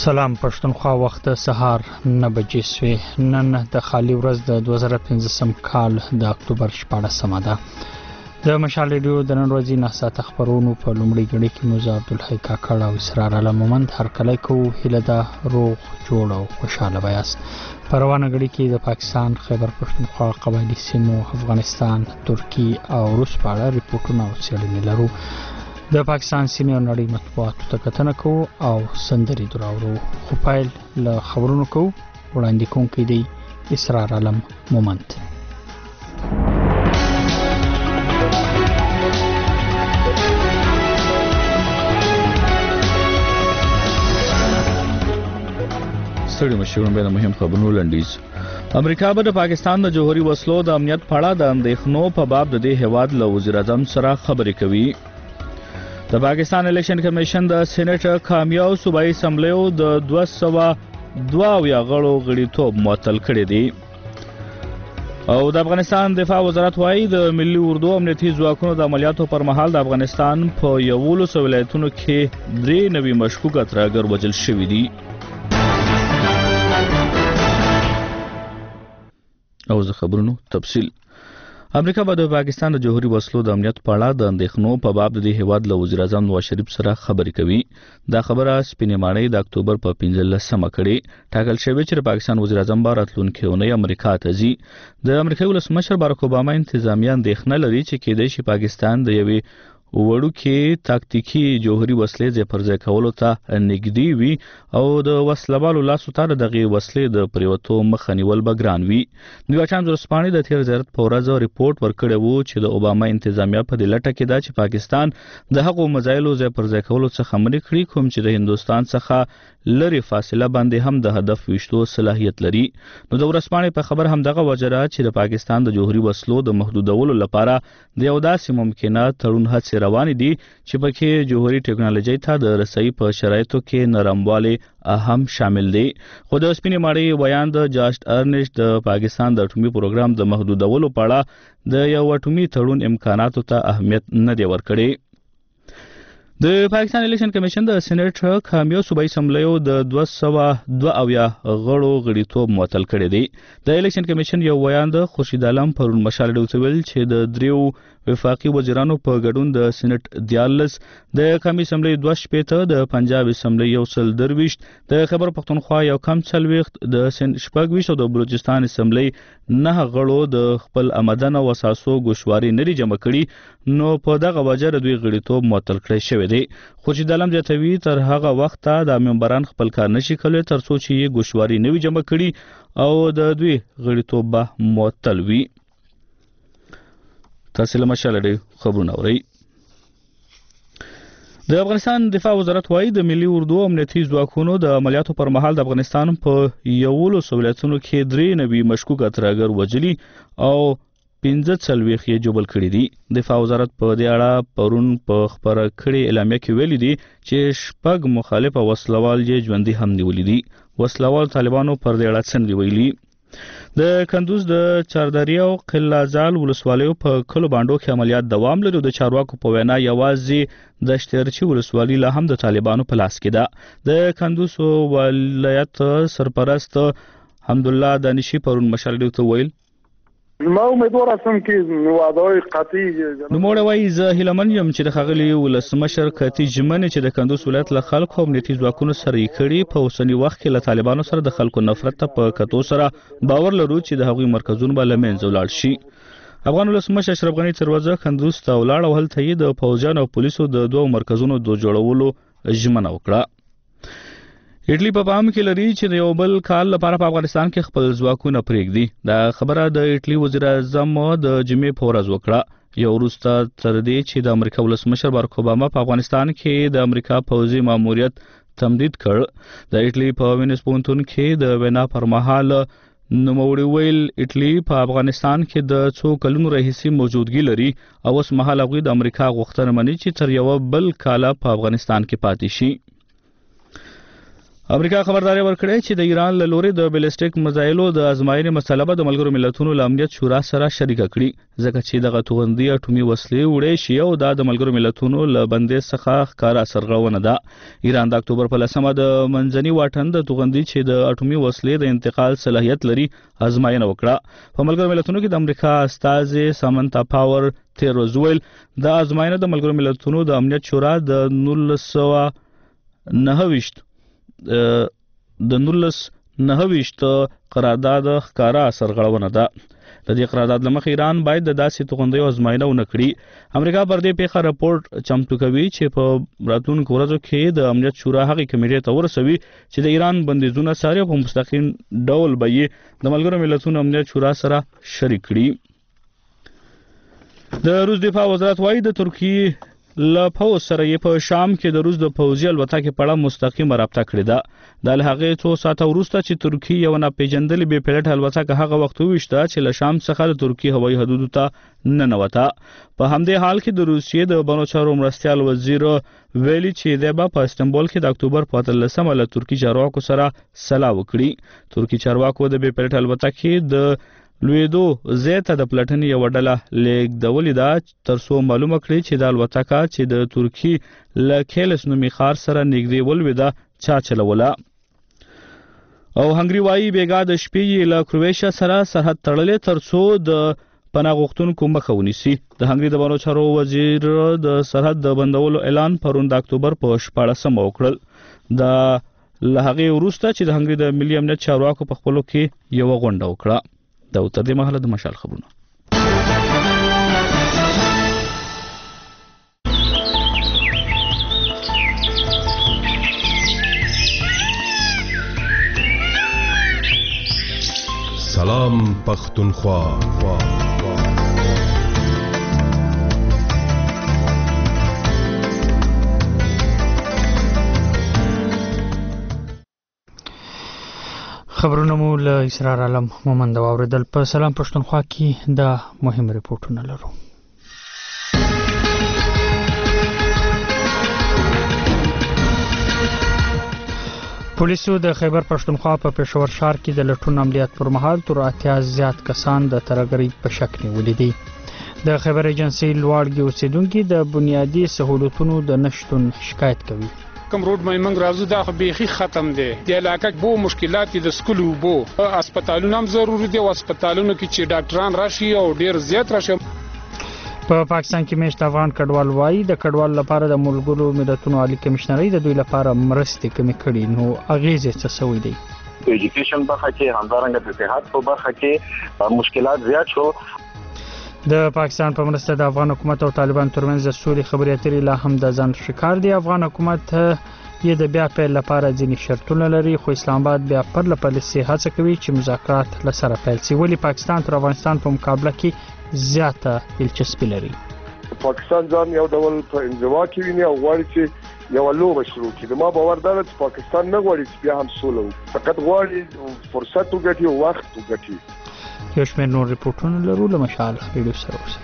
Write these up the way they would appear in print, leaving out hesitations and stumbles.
سلام پښتونخوا وخت سهار 9 بجې شوې. نن د خالي ورځ د 2015 کال د اکتوبر 14 ده. د مشال ریډیو د نن ورځې نه ساعت خبرونو په لومړي غړي کې موږ عبدالحی کاکړ او اسرار علم مومند هر کله کو هله دا روغ جوړ او خوشاله بیاست. پروانه غړي کې د پاکستان خیبر پښتونخوا قبایلی سیمو افغانستان ترکی او روس په اړه ریپورتونه او څېړنې لرو. د پاکستان سیمې او نړۍ مطبوعاتو ته کتنه کوو او سندرې دراورو. خو پایل له خبرونو کوو. وړاندې کوونکی دی اسرار علم مومند. ستړي مشرون به د مهم خبرونو لنډیز. امریکا به د پاکستان د جوهري وسلو د امنیت په اړه د اندېښنو په باب د دې هیواد له وزیر اعظم سره خبرې کوي. د پاکستان الیکشن کمیشن د سېنات کامیاب صوبایي اسمبلیو د 202 غړو غړیتوب معطل کړی دی. او د افغانستان دفاع وزارت وايي د ملي اردو امنیتي ځواکونو د عملیاتو پر مهال د افغانستان په 11 ولایتونو کې 3 نوي مشکوک اتراګر وژل شوي دي. او زه خبرونو تفصیل. امریکا به د پاکستان د جوهري وسلو د امنیت په اړه د اندېښنو په باب د دې هیواد له وزیر اعظم نواز شریف سره خبرې کوي. دا خبره سپینې ماڼۍ د اکتوبر په 15مه کړې. ټاکل شوی چې د پاکستان وزیر اعظم به راتلونکې اونۍ امریکا ته ځي. د امریکا ولسمشر بارک اوباما انتظامیه اندېښنه لري چې کېدای شي پاکستان د یوې وړوکې تاکتیکي جوهري وسلې ځای پر ځای کولو ته نږدې وي او د وسلوالو لاسو ته دغه وسلې د پریوتو مخه نیول به ګران وي. نیو ټایمز ورځپاڼې د تیر زیارت په ورځ ریپورت ورکړی و چې د اوباما انتظامیه په دې لټه کې ده چې پاکستان د هغو مزایلو ځای پر ځای کولو څخه منع کړي کوم چې د هندوستان څخه لري فاصله باندې هم د هدف وشتو صلاحیت لري. نو د ورځپاڼې په خبر هم دغه وجره چې د پاکستان د جوهري وسلو د محدودولو لپاره د یو داسې ممکنه تړون هڅې روان دي چې پکې جوهري ټکنالوژي ته د رسۍ په شرایطو کې نرموالی اهم شامل دی. خو د سپینې ماڼۍ ویان د جاست ارنسټ د پاکستان د اټومي پروګرام د محدودولو په اړه د یو اټومي تړون امکاناتو ته اهمیت نه دی ورکړی. د پاکستان الیکشن کمیشن د سېنات کامیاب صوبایي اسمبلیو د 202 غړو غړیتوب معطل کړی دی. د الیکشن کمیشن یو ویان د خورشید عالم پرون مشال ډیو ویل چې د 3 وفاقي وزیرانو په ګډون د سېنات 14 د قومي اسمبلی 2 د پنجاب اسمبلی 123 د خیبر پښتونخوا یو کم 40 د سند 26 او د بلوچستان اسمبلی 9 غړو د خپل آمدن او اساسو ګوشواري نری جمع کړي. نو په دغه وجه دوی غړیتوب معطل کړی شوی دی. خورشید عالم زیاتوي تر هغه وخت د ممبران خپل کار نشي کولای تر څو چې ګوشواري نوي جمع کړي او د دوی غړیتوب به معطل وي. تاسو له مشال ډیو خبرونه اورئ. د افغانستان دفاع وزارت وايي د ملي اردو امنیتي ځواکونو د عملیاتو پر مهال د افغانستان په 11 ولایتونو کې 3 نوي مشکوک اتراګر وژلي او 15 یې جوړ کړی دي. دفاع وزارت په دې اړه پرون په خبره کړې اعلامیه کې ویلي دي چې 6 مخالف وسلوال یې ژوندۍ هم نیولې دي. وسلوال طالبانو پر دې اړه څه ویلي. د کندوز د چاردریا او قلازال ولسوالیو په کلو باندو کې عملیات دوام لري. د چارواکو په وینا یوازې د شترچی ولسوالۍ لا هم د طالبانو په لاس کې ده. د کندوز ولایت سرپرست حمدالله دانشي پرون مشال ډیو ته ویل ما امیدوار هستم که وعده‌های قطعی نوموړی وایي زه هیلهمن یم چې د ښاغلي ولسمشر قطعي ژمنې چې د کندوز ولایت له خلکو او امنیتي ځواکونو سره یې کړي په اوسني وخت کې له طالبانو سره د خلکو نفرت ته په کتو سره باور لرو چې د هغوی مرکزونه به له منځه ولاړ شي. افغان ولسمشر اشرف غني تر ورځې کندوز ته ولاړ او هلته یې د پوځیانو او پولیسو د 2 مرکزونو د جوړولو ژمنه وکړه. اټلی په پام کې لري چې د یو بل کال لپاره په افغانستان کې خپل ځواکونه پرېږدي. دا خبره د اټلی وزیر اعظم د جمعې په ورځ وکړه. یو وروسته تر دې چې د امریکا ولسمشر بارک اوباما په افغانستان کې د امریکا پوځي ماموریت تمدید کړ. د اټلی په وینس پونتون کې د وینا پر مهال نوموړي ویل اټلی په افغانستان کې د څو کلونو راهیسې موجودګي لري او اوس مهال هغوی د امریکا غوښتنه مني چې تر یو بل کال په افغانستان کې پاتې شي. امریکا خبرداري ورکړې چې د ایران له لوري د بیلسټیک میزایلو د ازمایښت مسله به د ملګرو ملتونو له امنیت شورا سره شریکه کړي ځکه چې دغه توغندي اټومي وسلې وړې شي او دا د ملګرو ملتونو له بندیز څخه ښکاره سرغړونه ده. ایران د اکتوبر په 10مه د منځني واټن د توغندي چې د اټومي وسلې د انتقال صلاحیت لري ازمایښت وکړه. په ملګرو ملتونو کې د امریکا استازي سامنتا پاور تیروزویل د ازمایښت د ملګرو ملتونو د امنیت شورا د 1929 قرارداد ښکارا سرغړونه ده. د دې قرارداد لمخې ایران باید د داسې توغندیو ازمایښت ونه کړي. امریکا پر دې پیښه راپورټ چمتو کوي چې په راتلونکو ورځو کې د امنیت شورا هغې کمیټې ته ورسوي چې د ایران بندیزونه څاري او په مستقیم ډول به یې د ملګرو ملتونو امنیت شورا سره شریک کړي. د روس دفاع وزارت وايي د ترکیې له پوځ سره یې په شام کې د روس د پوځي الوتکې په اړه مستقیمه رابطه کړې ده. د هغې څو ساعته وروسته چې ترکیې یو ناپېژندلې بې پیلوټه الوتکه هغه وخت وویشته چې له شام څخه د ترکیې هوایي حدودو ته ننوته. په همدې حال کې د روسیې د بنو چارو مرستیال وزیر ویلي چې دی به په استنبول کې د اکتوبر په 13مه له ترکي چارواکو سره سلا وکړي. ترکي چارواکو د بې پیلوټه الوتکې د لویدو زیته د پلټنې یو ډله لیږدولې ده تر څو معلومه کړي چې د الوتکه چې د ترکي له کیلس نومي ښار سره نږدې ولوېده چا چلوله. او هنګري وايي بیګا د شپې له کرویشیا سره سرحد تړلې تر څو د پناه غوښتونکو مخه ونیسي. د هنګري د بانو چارو وزیر د سرحد د بندولو اعلان پرون د اکتوبر په 14مه وکړل. د له هغې وروسته چې د هنګري د ملي امنیت چارواکو په خپلو کې یوه غونډه وکړه. دا تر دې مهاله د مشال خبرونه. سلام پختونخوا. خبرونه مو له اسرار عالم مومند واوریدل. په سلام پښتونخوا کې دا مهم ریپورتونه لرو. پولیسو د خیبر پښتونخوا په پېښور ښار کې د لټون عملیات پر مهال تر 80 زیات کسان د ترهګرۍ په شک نیولي دي. د خیبر ایجنسی لوړګي اوسیدونکو د بنیادی سہولتونو د نشټون شکایت کوي. کم روډ مې راځو دا بیخي ختم دی. د علاقه بو مشکلات د سکولو بو هسپتالونو هم ضروري دي او هسپتالونو کې چې ډاکټران راشي او ډیر زیات راشي. په پاکستان کې مېشت افغان کډوال وایي د کډوال لپاره د ملګرو ملتونو عالی کمشنري د دوی لپاره مرستې کمې کړي. نو اغیزې څه سوي دي؟ ایجوکیشن برخه کې همدارنګه د صحت په برخه کې مشکلات زیات شو. د پاکستان په مرسته د افغان حکومت او طالبان ترمنځ د سولې خبرې اترې لا هم د ځان شکار دي. افغان حکومت یې د بیا پیل لپاره ځینې شرطونه لري خو اسلام آباد بیا پرله پسې هڅه کوي چې مذاکرات له سره پیل شي. ولې پاکستان تر افغانستان په مقابله کې زیاته دلچسپي لري؟ پاکستان ځان یو ډول په انزوا کې ویني او غواړي چې یو لوبه شروع کړي. ما باور دا چې پاکستان نه غواړي چې بیا هم سوله وکړي، فقط غواړي فرصت وګټي او وخت وګټي. یو شمېر نور ریپورټونه لرو. له مشال ریډیو سره اوسئ.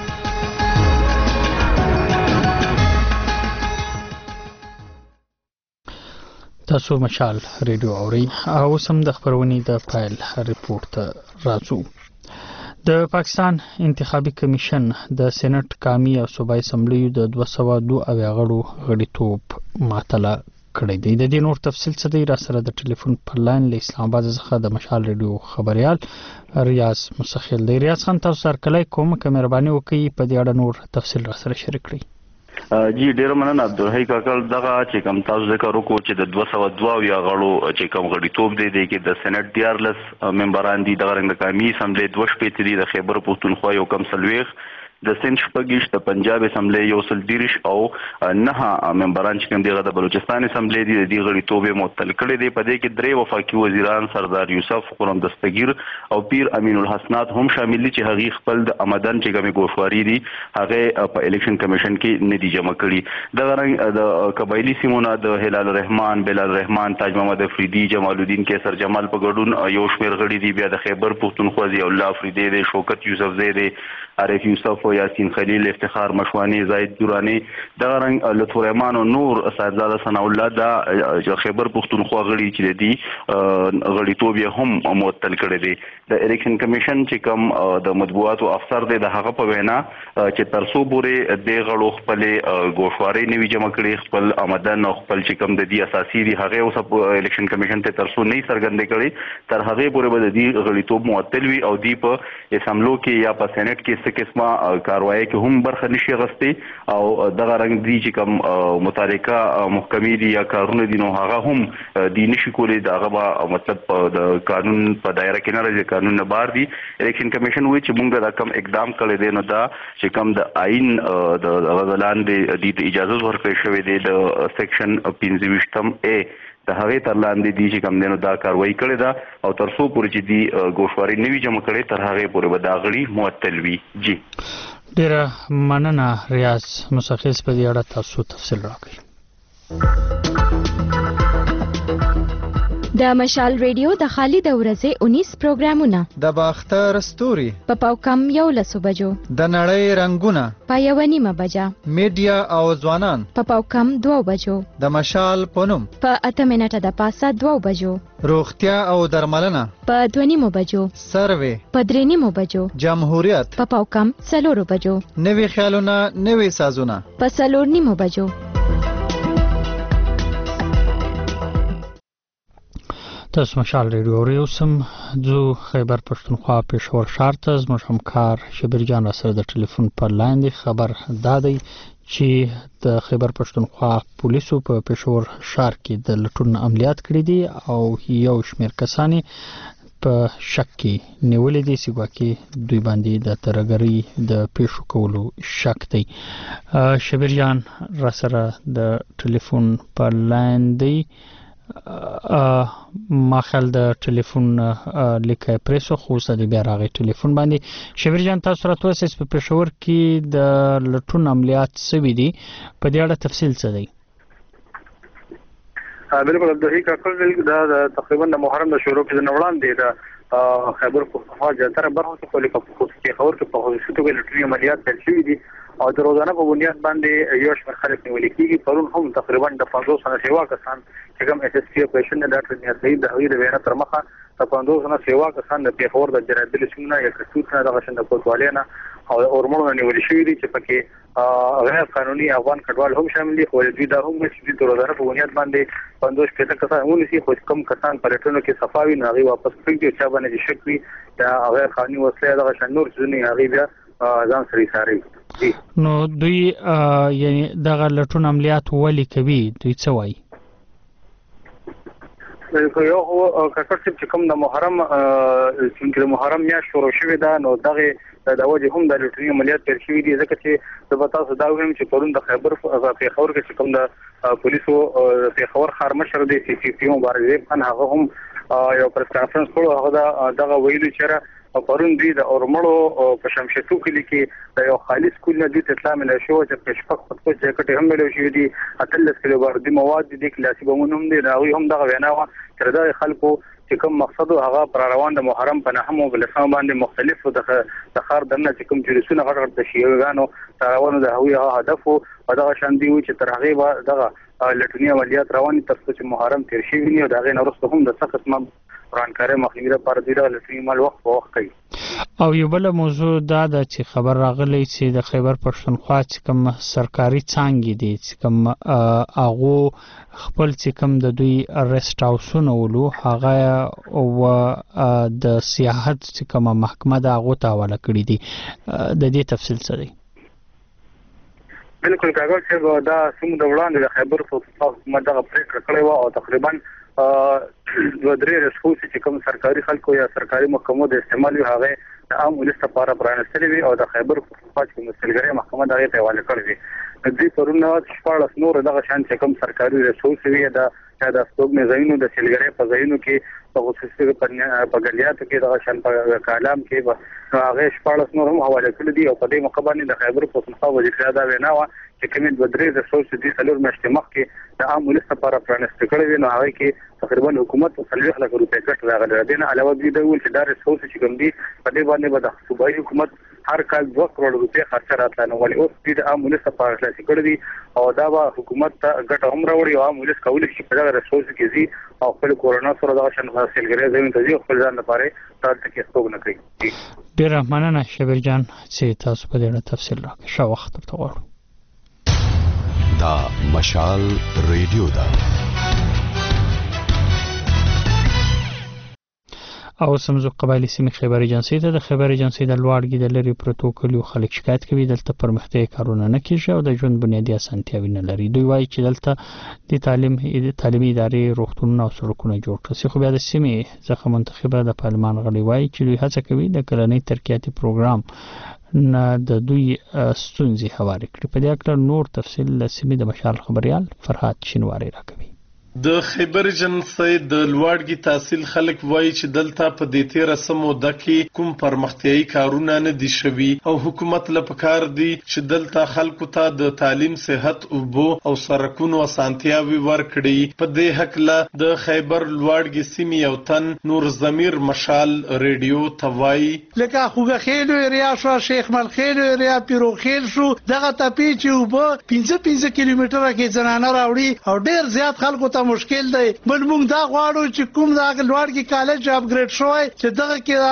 تاسو مشال ریډیو اورئ. اوس هم د خبرونې د پایل ریپورت ته راځو. د پاکستان انتخابي کمیشن د سېنات قومي او صوبایي اسمبلیو د 202 غړو غړیتوب معطله کړی دی. د دې نور تفصیل څه دی؟ را سره د ټلیفون پر لاین له اسلام آباد څخه د مشال ریډیو خبريال ریاض مسخیل دی. ریاض خان تاسو سره کله کوم مهرباني وکړئ په دې اړه نور تفصیل را سره شریک کړئ. جی ډیر مننه عبدالحی کاکل. دغه چې کوم تاسو ذکر وکړو چې د 202 غړو چې کوم غړیتوب دی کې د سېنات 14 ممبران دي، د رنګ قومي اسمبلی 2 شپې دي، د خیبر پښتونخوا یو کم سلويخ، د سند شپږیش، د پنجاب اسمبلی یو سل دیرش او 9 ممبران چې کوم دغه د بلوچستان اسمبلی دي د غړیتوب معطل کړي دي. په دې کې 3 وفاقي وزیران سردار یوسف قرم دستگیر او پیر امین الحسنات هم شامل دي چې هغه خپل د آمدن چې کومه ګوښواري دي هغه په الیکشن کمیشن کې نه دي جمع کړي. د رنګ د قبایلی سیمونه د هلال الرحمن، بلال الرحمن، تاج محمد افریدي، جمال الدین کیسر جمال په ګډون یو شمېر غړي دي. بیا د خیبر پښتونخوا ضیاء الله افریدي، شوکت یوسف زیده، عارف یوسف شریف او یاسین خلیل افتخار مشوانی زاید دورانی دا رنګ لطفرحمان او نور صاحبزاده ثنا الله دا خیبر پختونخوا غړي چې دي غړیتوب یې هم معطل کړی دی د الیکشن کمیشن چې کوم د مطبوعاتو افسر دی د هغه په وینا چې ترڅو پورې د غړو خپل ګوښواري نوي جمع کړي خپل آمدن او خپل چې کوم د دې اساسي دی هغه اوس په الیکشن کمیشن ته ترڅو نه څرګندې کړي تر هغه پورې به د دې غړیتوب معطل وي او دی په اسمبلو کې یا په سېنات کې څه قسمه کاروایی کې هم برخه نشي غستې او دغه رنګ دی چې کوم متعلقه محکمې دي یا کارونه دي نو هغه هم دی نشي کولی دغه مطلب د قانون په دایره کې نه راځي قانون نه بار دي الیکشن کمیشن وایي چې موږ دا کم اقدام کړی دی نو دا چې کوم د آئین د غوښتلان د اجازه ورکړې شوې دی د سیکشن 25 A د هغه تر لاندې دي چې کوم دینو دا کاروایی کړې ده او تر څو پورې چې دی ګوښواري نوي جمع کړي تر هغه پورې به دا غړي معطل وي. جی ډیره مننه ریاض مشخص په دې اړه تاسو تفصیل راکړئ. د مشال ریډیو د خالد ورځې 19 پروګرامونه د باختر ستوري په پاوکم 11 بجو د نړۍ رنگونه په 1:30 بجه میډیا او ځوانان په پاوکم 2 بجو د مشال پونم په 8 منټه د پاسه 2 بجو روغتیا او درملنه په 2:30 بجو سروې په 3:30 بجو جمهوریت په پاوکم 4 بجو نوې خیالونه نوې سازونه په 4:30 بجو. تاسو مشال ریډیو اوریوسم جو خیبر پښتونخوا پېښور ښار ته زموږ همکار شبیر جان سره د ټلیفون پر لاین دی. خبر دادی چې د خیبر پښتونخوا پولیسو په پېښور ښار کې د لټون عملیات کړی دي او یو شمېر کسانی په شک کې نیولې دي چې ګواکې دوی باندې د ترګری د پیښو کولو شک دی. شبیر جان را سره د ټلیفون پر لاین دی. ما خل د ټلیفون لیکه پریسو خو سده بیا راغی ټلیفون باندې. شبیر جان تاسو راته وایئ په پېښور کې د لټون عملیات سوي دي په دې اړه تفصیل څه دی؟ بالکل د حقیقت دا تقریبا د محرم د شروع کې د وړاندې د خیبر پښتونخوا جاتره برخه کې خبر کې په خصوصي توګه لټون عملیات پیل شوي دي او د روزانه په بنیاد باندې یو شمېر خلک نیول کېږي. پرون هم تقریبا د 500 سنه سیوا کسان چې کوم اس اس پی اپریشن د ډاکټر نیت سعید د هغې د وینا تر مخه د 500 سنه سیوا کسان د پیښور د جرابیل سیمه یا کسوت نه د غشن د کوټوالۍ نه او اورمونو نیول شوي دي چې پکې غیر قانوني افغان کډوال هم شامل دي. خو دوی دا هم چې د روزانه په بنیاد باندې 500 پیټه کسان ونیسي خو کم کسان پریټونو کې صفاوي نه غي واپس کړي چې باندې شک وي دا غیر قانوني وسله د غشن نور ځنی هغه بیا ځان سره ساري. نو دوی یعنی دغه لټون عملیات ولې کوي دوی څه وایي؟ یو کاکړ چې کوم د محرم چې د محرم میاشت شروع شوې ده نو دغه د وجه هم د لټون عملیات پیل شوي دي ځکه چې د تاسو دا وایم چې پرون د خیبر پېښور کې چې کوم د پولیسو پېښور ښار مشر دی سی پی پی مبارک خان هغه هم یو پریس کانفرنس کړو هغه دغه ویلي چې پرون دوی د اورمړو په شمشتو کې کې د یو خالص کول نه دي اطلاع مله شو چې په شپږ خطو جاکټ هم مله شو دي اتلس کیلو باندې مواد دي کلاسي بمونه هم دي راوي هم دغه وینا و چې د خلکو چې کوم مقصد هغه پر روان د محرم په نهم او بلسام باندې مختلفو د خار دنه چې کوم جلسونه غړغړ د شیعاګانو روانو د هوی هدف او دغه شان دی چې تر هغه دغه لټونی عملیات رواني تر څو چې محرم تیر شي ویني او دغه نورسته هم د سخت ورانکاري مخنیوي لپاره د لټونی مال وخت په وخت کوي. او یو بل موضوع دا د چې خبر راغلی چې د خیبر پښتونخوا چې کوم سرکاري څانګې دي چې کوم هغه خپل چې کوم د دوی ارست هاوسونه ولو هغه او د سیاحت چې کوم محکمه دا هغه ته حواله کړی دي د دې تفصیل څه دی؟ بالکل کاغذ چې دا سم د وړاندې د خیبر پښتونخوا حکومت دغه پریکړه کړې و او تقریبا دوه درې رسوس چې کوم سرکاري خلکو یا سرکاري محکمو د استعمال هغه د عام ولس لپاره پرانستلې وي او د خیبر پښتونخوا چې مسلګری محکمه دغه ته حواله کړې وي. دوی پرونه شپږ نور دغه شان چې کوم سرکاري رسوس وي د سپوږمۍ ځایونو د سیلګری په ځایونو کې په خصوصي په ګلیاتو کې دغه شان په کالام کې هغه شپږ نور هم حواله کړې دي او په دې مقابله د خیبر پښتونخوا وزیر اعظم وینا و چې کوم د درې رسوس دي څلور مشته مخ کې د عام ولس لپاره پرانست کړی وي نو هغه کې تقریبا حکومت 30 لک روپۍ کټ راغلی دی. نه علاوه دې د ول چې دا رسوس چې کوم دي په دې باندې به د صوبایي حکومت هر کال 2 کروڑ روپۍ خرچ راتله نو ولې اوس دې عام ولس په خلاص کړی دي او دا به حکومت ته ګټه هم راوړي او عام ولس کولای شي په دغه ریسورس کې زی او خپل کورونا سره دا شان حاصلګری زمين ته زی خپل ځان لپاره تاسو کې څوک نه کوي. ډیر مننه شبیر جان چې تاسو په دې تفصیل راکړئ. شو وخت ته غواړم. دا مشال ریډیو دا او سمزو قبایلی سیمې خیبر ایجنسی ته د خیبر ایجنسی د لوړګي د لری پروتوکول خلک شکایت کوي دلته پرمختیا کارونه نه کیږي او د ژوند بنیادی اسانتیاوي نه لري. دوی وایي چې دلته د تعلیمي ادارې روغتونونه او سړکونه جوړ کړي خو بیا د سیمې ځکه منتخبه د پارلمان غړي وایي چې دوی هڅه کوي د کلنۍ ترقیاتي پروګرام نه د دوی ستونزې هواري کړي. په دې اړه نور تفصیل له سیمې د مشال خبريال فرهاد شینواری راکوي. د خیبر ایجنسی د لوړګي تحصیل خلک وایي چې دلته په دې تیر سمو دکې کوم پرمختیايي کارونه نه دي شوي او حکومت له پکار دي چې دلته خلکو ته د تعلیم صحت او سرکونو اسانتیاوي ورکړي. په دې حق له د خیبر لوړګي سیمې یو تن نور ضمیر مشال ریډیو توای لکه خوګه خېلو ایریا شو شیخ مل خېلو ایریا پیرو خېل شو دغه تپی چې وب 15 کیلومتره کې زنانه راوړي او ډیر زیات خلکو ته مشکل دی. بل موږ دا غواړو چې کوم دا لوړګي کالج اپګریډ شوی چې دغه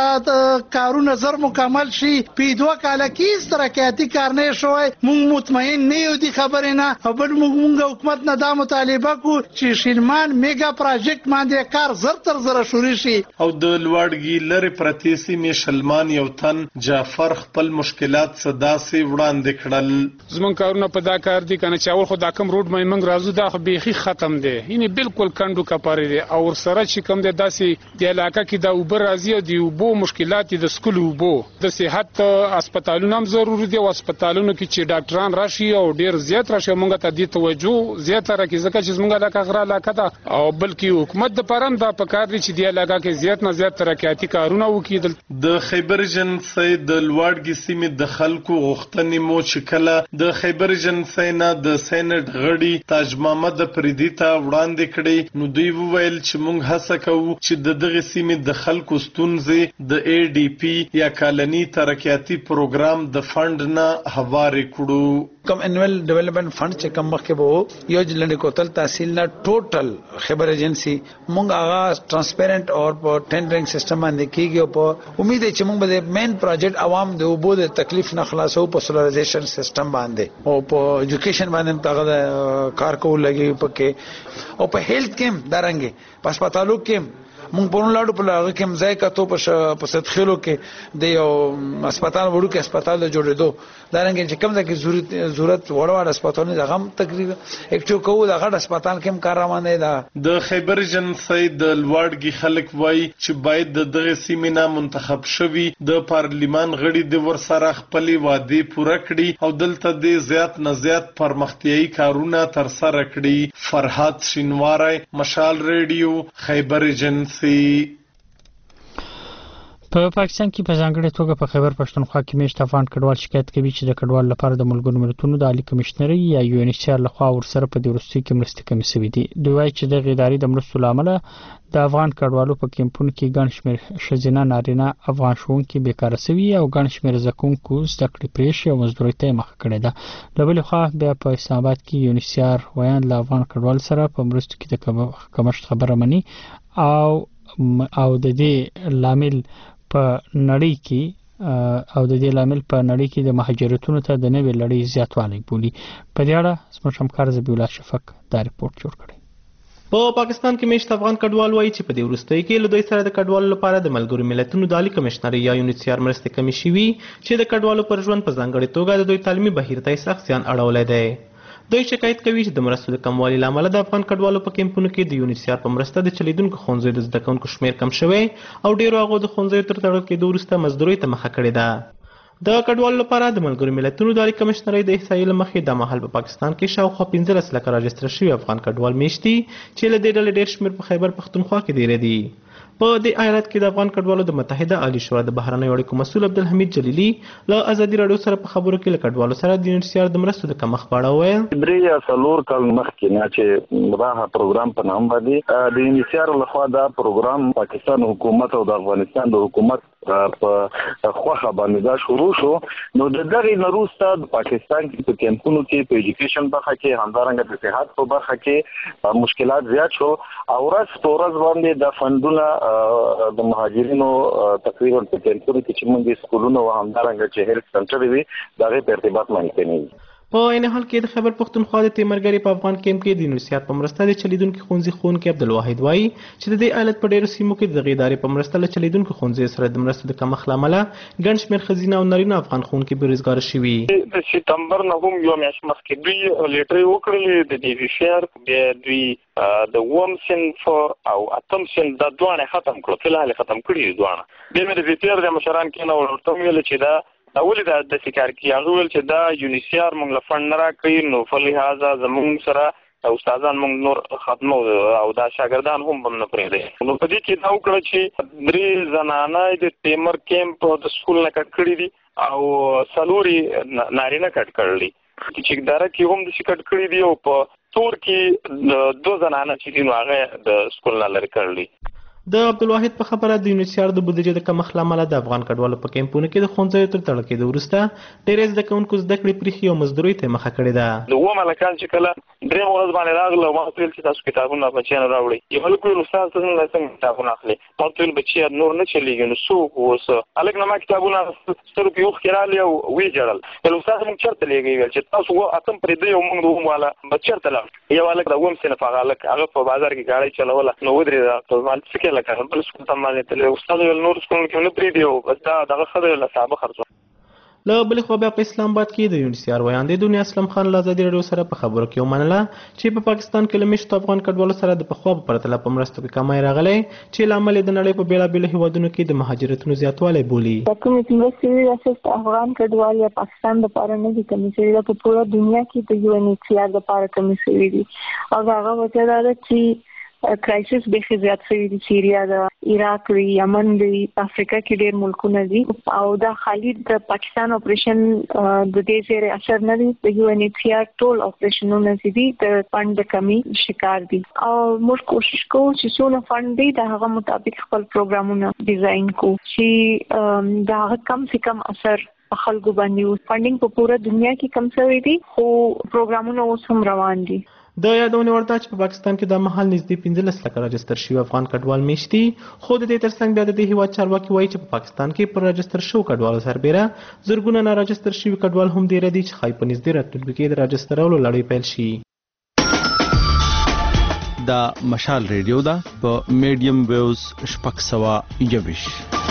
کې کارونه زر مکمل شي. په 2 کال کې ترقیاتي کار نه شوی. موږ مطمئن نه یو دي خبره نه او بل موږ حکومت نه دا مطالبه کو چې شیلمان میگا پروژیکټ باندې کار زر تر زر شروع شي. او د لوړګي لری پرتیسی می شلمان یو تن جعفر خپل مشکلات صدا سي وړاندې کړل. زمون کارونه په دا کار دي کنه چې اول خو دا کم روډ مې منګ رازو دا خو بيخي ختم دي یعنی بالکل کندو کپاره دي او سره چې کوم د داسې د علاقې کې د اوبر راځي او د اوبو مشکلات د سکول اوبو د صحت هسپتالونو هم ضروري دي او هسپتالونو کې چې ډاکټران راشي او ډیر زیات راشي مونږ ته د توجه زیاته راکې ځکه چې مونږه علاقه غره علاقه ده او بلکې حکومت د پرم دا پکار دي چې د علاقې کې زیات نه زیات ترقیاتي کارونه وکړي. د خیبر ایجنسی د لوړګي سیمې د خلکو غوښتنې مو چې کله د خیبر ایجنسی نه د سېنات غړي تاج محمد پردي ته وړاندې کړي نو دوی وویل چې موږ هڅه کوو چې د دغه سیمې د خلکو ستونزې د ADP یا کالني ترقیاتي پروګرام د فند نه هواري کړو. کم انویل ډیولپمنٹ فند چې کم مخکې وو یو جلند کوتل تحصیل نه ټوټل خیبر ایجنسی مونږ هغه ترانسپیرنٹ او په ټینډرینګ سیستم باندې کیږي او په امید ہے چې مونږ به مین پروجیکټ عوام د وبو د تکلیف نه خلاصو په سولرایزیشن سیستم باندې او په ایجوکیشن باندې تاغه کار کوو لګي پکې او په هیلث کې درنګي په هسپتالو کې مونږ په لاړو په لاره کې مزای کاتو په صدخلو کې د یو هسپتال وړو کې هسپتال جوړېدو درنګ چې کوم ځکه ضرورت وړوړ هسپتالونه دغه تقریبا اکټیو کوو دغه هسپتال کې کار روان دی. د خیبر ایجنسی د لوړګي خلک وایي چې باید د دغه سیمې نه منتخب شوي د پارلیمان غړي د ورسره خپل وعده پوره کړي او دلته د زیات نه زیات پرمختیايي کارونه تر سره کړي. فرهاد شینواری مشال ریډیو خیبر ایجنسی. په پاکستان کې په ځانګړي توګه په خیبر پښتونخوا کې میشت افغان کډوال شکایت کوي چې د کډوال لپاره د ملګرو ملتونو د عالی کمشنري یا UNHCR لخوا ورسره په دې وروستي کې مرستې کمې شوې دي. دوی وایي چې د ادارې د مرستو لامل د افغان کډوالو په کیمپونو کې ګڼ شمېر ښځینه نارینه افغان ښوونکي بیکاره شوي او ګڼ شمېر زده کوونکو زده کړې پرېښې او مزدورۍ ته یې مخه کړې ده. له بلې خوا بیا په اسلام آباد کې UNHCR ویان له افغان کډوال سره په مرستو کې د کمښت خبره مني او د دې لامل په نړۍ کې د مهاجرتونو ته د نوې لړۍ زیاتوالی بولي. په دې اړه زموږ همکار ذبیح الله شفق دا ریپورت جوړ کړی. په پاکستان کې میشت افغان کډوال وایي چې په دې وروستۍ کې له دوی سره د کډوالو لپاره د ملګرو ملتونو د عالی کمشنري یا UNHCR مرستې کمې شوي چې د کډوالو پر ژوند په ځانګړې توګه د دوی تعلیمي بهیر ته سخت زیان اړولی دی. دوی شکایت کوي چې د مرستو د کموالي لامل د افغان کډوالو په کیمپونو کې د UNHCR په مرسته د چلیدونکو ښوونځیو د زده کوونکو شمیر کم شوی او ډیرو هغو د ښوونځیو تر تړل کېدو وروسته مزدورۍ ته مخه کړې ده. د کډوالو لپاره د ملګرو ملتونو د عالی کمشنرۍ د احصایې له مخې د مهال په پاکستان کې شاوخوا 15 لکه راجستر شوي افغان کډوال میشتي چې له دې ډلې ډېر شمېر په خیبر پښتونخوا کې ډېر دي. په دې ایالت کې د افغان کډوالو د متحده عالی شورا د بهرنیو اړیکو مسؤل عبدالحمید جلیلی له ازادي راډیو سره په خبرو کې له کډوالو سره د UNHCR د مرستو د کمښت په اړه وویل. 3 یا 4 کال مخکې نه چې راهه پروګرام په نام باندې د UNHCR لخوا دا پروګرام پاکستان حکومت او د افغانستان د حکومت په خوخه باندې دا شروع شو. نو د دغه نروسته د پاکستان کې په کمپونو کې په ایجوکیشن برخه کې همدارنګه د صحت په برخه کې مشکلات زیات شو او ورځ په ورځ باندې د فندونه د مهاجرینو تقریبا په کمپونو کې چې موږ سکولونه او همدارنګه چې هیلث سنټر وي دغه په ارتباط باندې نه. په عین حال کې د خیبر پښتونخوا د تیمرګری په افغان کیمپ کې د یونیسیار په مرسته د چلیدونکو ښوونځي ښوونکی عبدالواحد وایي چې د دې ایالت په ډیرو سیمو کې د دغې ادارې په مرسته له چلیدونکو ښوونځیو سره د مرستو د کمښت له امله ګڼ شمېر ښځینه او نارینه افغان ښوونکي بېروزګاره شوي. د سپتمبر نه هم یو میاشت مخکې دوی لیټرې وکړلې د یونیسیار بیا دوی د اووم صنف او اتم صنف دا دواړه ختم کړو، فلحال ختم کړي دواړه. بیا مې د ویپیر د مشران کې نو ورته ویل چې دا اول د سکار کې هغه ول چې دا یونیسیار موږ له فند نه راکړي، نو فلهذا زموږ سره استادان موږ نور ختمو او دا شاګردان هم نه پرېږدي. نو په دې کې دا وکړه چې درې زنانه د تیمر کیمپ د سکول نه کټ کړي دي او څلوري نارینه کټ کړل دي چې اداره کې هم د کټ کړي دي او په تور کې دوه زنانه چې دي هغه د سکول نه لري کړل. د عبدالواحد په خبره د یونیسیار د بودیجې د کمښت له امله د افغان کډوالو په کیمپونو کې د ښوونځیو تر تړل کېدو وروسته ډېری زده کوونکو زده کړې پرېښي او مزدورۍ ته یې مخه کړې ده. د اووم هلکان چې کله درېیمه ورځ باندې راغله ما ورته ویل چې تاسو کتابونه بچیانو راوړئ. یو هلک ویل استاد ته څنګه کتابونه اخلي؟ ما ورته ویل بچیه نور نه چلېږي نو څوک اوس هلک نه ما کتابونه سترګو کې اوښکې رالې او ویې ژړل. ویل استاد موږ چېرته لېږئ؟ ویل چې تاسو اتم پرېږدئ او موږ د اووم والا به چېرته لاړ. یو هلک د اووم صنف هغه هلک هغه په بازار کې ګاډۍ چلوله نو ودرېده په ما څه کې لکه بل سکول باندې تل استاد ول نور سکول کې نه پریدي او بس دا دغه خبره له صاحب خرڅو. له بل خو بیا په اسلام آباد کې د یونیسیار ویاندې دنیا اسلام خان له ازادي راډیو سره په خبرو کې ومنله چې په پاکستان کې له میشتو افغان کډوالو سره د پخوا په پرتله په مرستو کې کمی راغلی چې له امله د نړۍ په بېلابېلو هیوادونو کې د مهاجرتونو زیاتوالی بولي. کومې مرستې افغان کډوال یا پاکستان لپاره نه دي کمې شوي، دا په پوره دنیا کې د یو ان ایچ سی آر لپاره کمې شوي دي او هغه وجه دا ده چې کرایسس به زیات شوی دی. سیریا دا عراق دی، یمن دی، افریقا کې ډېر ملکونه دي او دا خالي د پاکستان اپریشن د دې سره اثر نه دی. د یو ان ایچ سی آر ټول اپریشنونه دي د فند د کمی شکار دي او موږ کوشش کوو چې څونه فند دی د هغه مطابق خپل پروګرامونه ډیزاین کوو چې دا کم سے کم اثر خلکو باندې. فندینګ په پوره دنیا کې کم شوی دی خو پروګرامونه اوس هم روان دي. د یادونې وړ ده چې په پاکستان کې د مهال نږدې 15 لکه راجستر شوي افغان کډوال میشت دي، خو د دې ترڅنګ بیا د دې هیواد چارواکي وایي چې په پاکستان کې پر راجستر شوو کډوالو سربیره زرګونه ناراجستر شوي کډوال هم ډېر دي چې ښایي په نږدې راتلونکي کې د راجسترولو لړۍ پیل شي. دا مشال ریډیو ده په میډیم ویوز 621.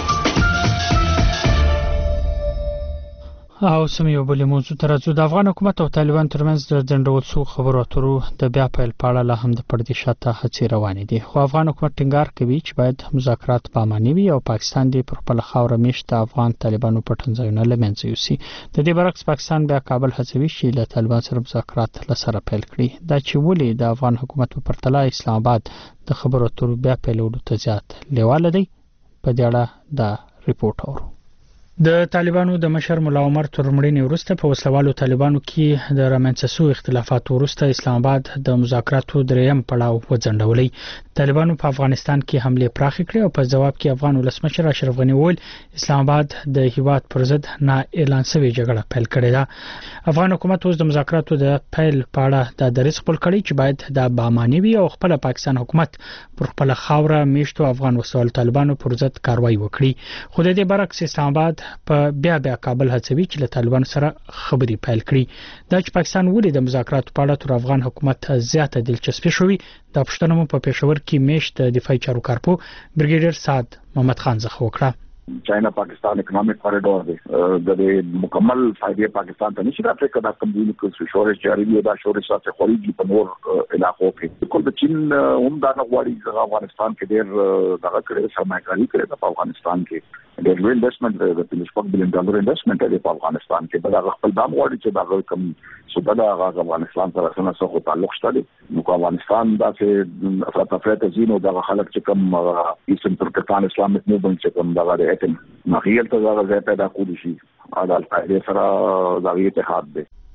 او سم یو بل موضوع تر څو د افغان حکومت او طالبان ترمنځ د ځنډول شو خبرو اترو د بیا پیل پاړه له هم د پردي شاته هڅې روانې دي. خو افغان حکومت ټینګار کوي چې باید مذاکرات په اماني وي او پاکستان دی پر خپل خاور میشت افغان طالبانو په ټنځایونه لمنځه یوسي. د دې برعکس پاکستان بیا کابل هڅوي چې له طالبان سره مذاکرات لسره پیل کړي. دا چې ولې د افغان حکومت په پرتله اسلام آباد د خبرو اترو بیا پیلولو ته زیات لیواله دی، په دې اړه دا ریپورت اورو. د طالبانو د مشر مولا عمر تر مړینې وروسته په وسلوالو طالبانو کې د رامنځته شوو اختلافاتو وروسته اسلام آباد د مذاکراتو دریم پړاو وځنډولی. طالبانو په افغانستان کې حمله پراخ کړې او په جواب کې افغان ولسمشر اشرف غنی وویل اسلام آباد د هیواد پر ضد نه اعلان شوی جګړه پیل کړې ده. افغان حکومت اوس د مذاکراتو د پیل په اړه د دریځ خپل کړی چې باید د بامانی وي او خپل پاکستان حکومت پر خپل خاوره میشتو افغان وسلوالو طالبانو پر ضد کاروایی وکړي. خو د دې برعکس اسلام آباد په بیا کابل هڅوي چې له طالبانو سره خبري پیل کړي. دا چې پاکستان ولې د مذاکراتو په اړه تر افغان حکومت زیاته دلچسپي شوی دا پښتنه مو په پېښور کې میشت د دفاعي چارو کارپو بریګیډر سعد محمد خان څخه وکړه. چاینا پاکستان اکنامک کوریډور دی د مکمل فائدې پاکستان ته نشي راځي کدا کوم کې شورش جاری دی دا شورش سره خوريږي په نور علاقو کې کول د چین هم دا غواړي افغانستان کې ډېر دغه کړي سرمایه‌کاري کړي په افغانستان کې ډېر لوی انویسټمنټ د $50 بلین انویسټمنټ دی په افغانستان کې بل هغه خپل دام غواړي چې دا کوم صوبه دا هغه افغانستان سره څنګه تعلق شته دي نو افغانستان دا چې افراط زینو دا خلک چې کوم ایسن ترکستان اسلامي موومنت چې کوم دا مخیل ته دا ځای پیدا کولی شي عدالت سره دا اتحاد دی.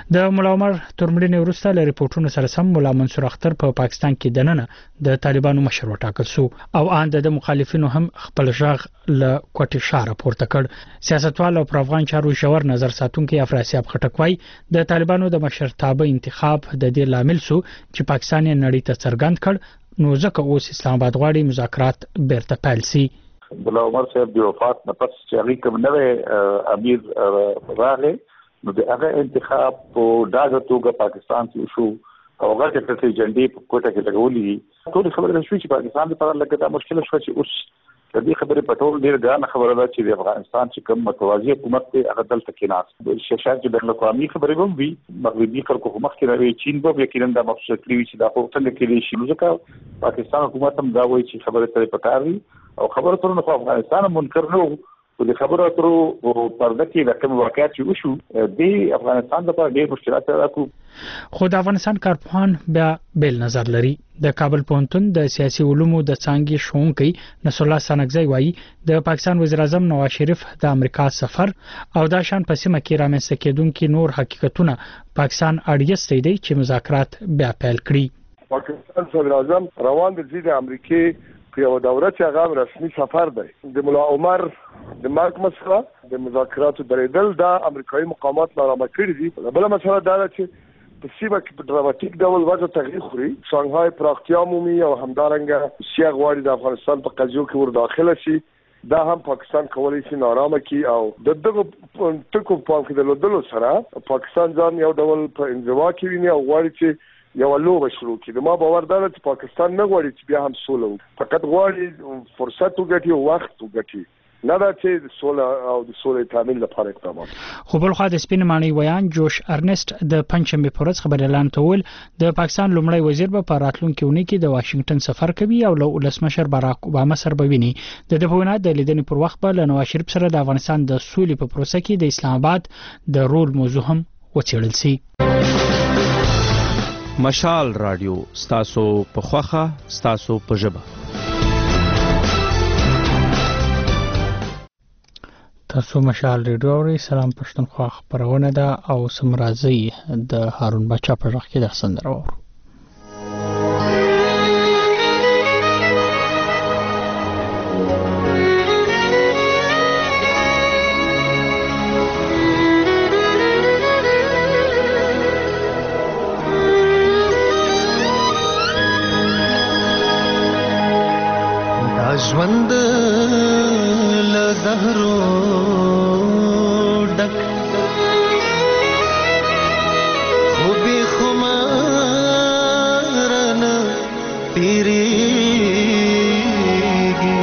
د مولا عمر ترمړینې وروسته له ریپورتونو سره سم مولا منصور اختر په پاکستان کې دننه د طالبانو مشر وټاکل شو او ان د مخالفینو هم خپل ژغ له کوټې شاره پورته کړ. سیاستوال او پر افغان چارو ژور نظر ساتونکي افراسیاب خټکوي د طالبانو د مشرتابه انتخاب د دې لامل شو چې پاکستان یې نړۍ ته څرګند کړ نو ځکه اوس اسلام آباد غواړي مذاکرات بیرته پیل شي. مولا عمر صاحب د وفات نه پس چې هغه کوم نوې امیر راغی نو د هغه انتخاب په داغه توګه پاکستان کې شو او هغه چې په جنډي په کوټه کې لګولې ټول خبره شوې چې پاکستان لپاره لکه دا مشکله شو چې اوس د دې خبرې په ټول ډیر ګرانه خبره ده چې د افغانستان چې کوم متوازی حکومت دی هغه دلته کې ناست د شاشات چې بین الاقوامي خبرې هم وي مغربي خلکو هم مخکې راوي چین به یقینا د مخصوص کړی چې دا په څنګه کې شي نو ځکه پاکستان حکومت هم دا وایي چې خبره ترې پکاري او خبره ترونه په افغانستان منکر نه او د خبرو اترو پرده کې د کوم واقعیت چې وشو د افغانستان لپاره ډېر مشکلات راکو. خو د افغانستان کارپوهان بیا بیل نظر لري. د کابل پوهنتون د سیاسي علومو د څانګې ښوونکی نصر الله سنگزی وایي د پاکستان وزیر اعظم نواز شریف د امریکا سفر او د شان په سیمه کې رامنځته کېدونکي نور حقیقتونه پاکستان اړیسته دی چې مذاکرات بیا پیل کړي. پاکستان صدر اعظم روان دي د امریکا په یو دوره چې هغه رسمي سفر دی د مولا عمر د مرګ مسله د مذاکراتو درېدل د امریکایي مقامات نارامه کړی دي. بل مسله دا ده چې په سیمه کې په ډراماتیک ډول وضع تغییر خوري. شانګهای پراختیا مومي او همدارنګه سیاغ غواړي د افغانستان په قضیو کې ور داخله شي. دا هم پاکستان کولی شي نارامه کی او د دغه ټکو په کې د لودلو سره پاکستان ځان یو ډول په انزوا کې ویني او غواړي چې یو لوبه شروع کړي. ما باور ده چې پاکستان نه غواړي چې بیا هم سوله وکړي فقط غواړي فرصت وګټي او وخت وګټي نه دا چې د سوله او د سولې تامین لپاره اقدامات. خو بل خو د سپین معنی ویان جوش ارنست د پنځمې پورز خبر اعلان کول د پاکستان لومړی وزیر په راتلونکي اونۍ کې د واشنگټن سفر کوي او له ولسمشر باراک اوباما سره به ویني. د دغه د لیدنې پر وخت به له نواز شریف سره د افغانستان د سولې په پروسه کې د اسلام آباد د رول موضوع هم وڅېړل شي. مشال رادیو ستاسو په خوخه ستاسو په ژبه. تاسو مشال رادیو اورئ. سلام پښتونخوا خبرونه ده او سمرازي د هارون بچا په ځخ کې د سندره وره. ژوند له زهرو ډک خو بې خمار نه تېرېږي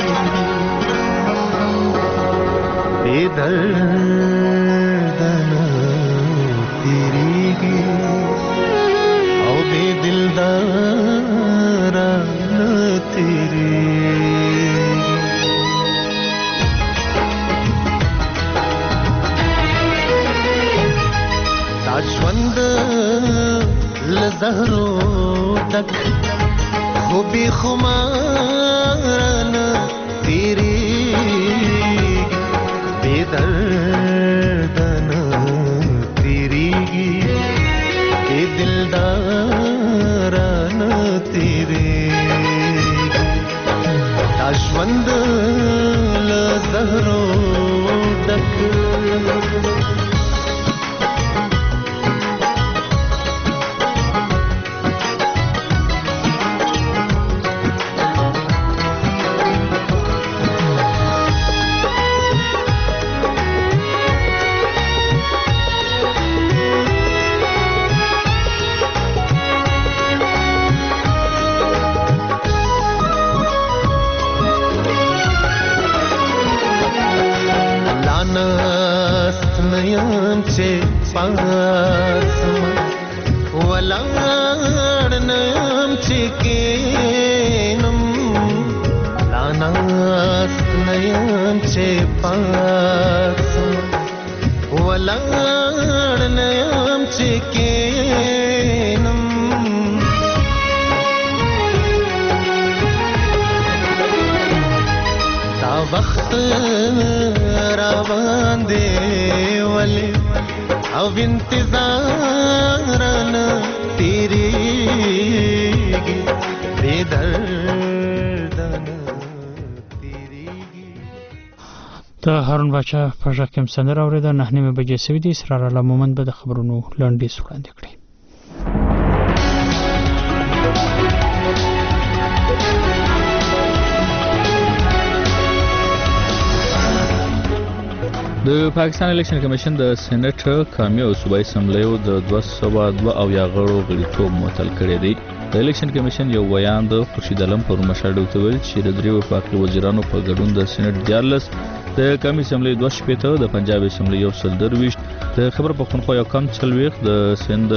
بې درد نه تېرېږي او بې دلدار نه تېرېږي. ژوند له زهرو ډک خو بې خمار نه تېرېږي بې درد نه تېرېږي بې دلدار نه تېرېږي. دا ژوند له زهرو ډک یم چې پاسم ولاړ نیم چې کینم لاناست نیم چې پاسم ولاړ نیم چې کینم دا وخت را باندې ولې او انتظارنا تیریږي بے دردانه د هارون باچا په ژغ کې سندره اورېده. 9:30 بجې سوي دي. اسرار الله مومند به د خبرونو لنډیز وړاندې کړي. د پاکستان الیکشن کمیشن د سېنات قومي او صوبایي اسمبلیو د 202 غړو غړیتوب معطل کړی دی. د الیکشن کمیشن یو بیان د خورشید عالم پر مشاهده ویل چې د دریو وفاقي وزیرانو په ګډون د سېنات 14 د قومي اسمبلی 2 د پنجاب اسمبلی 123 د خبر پښتونخوا یو کم 40 د سند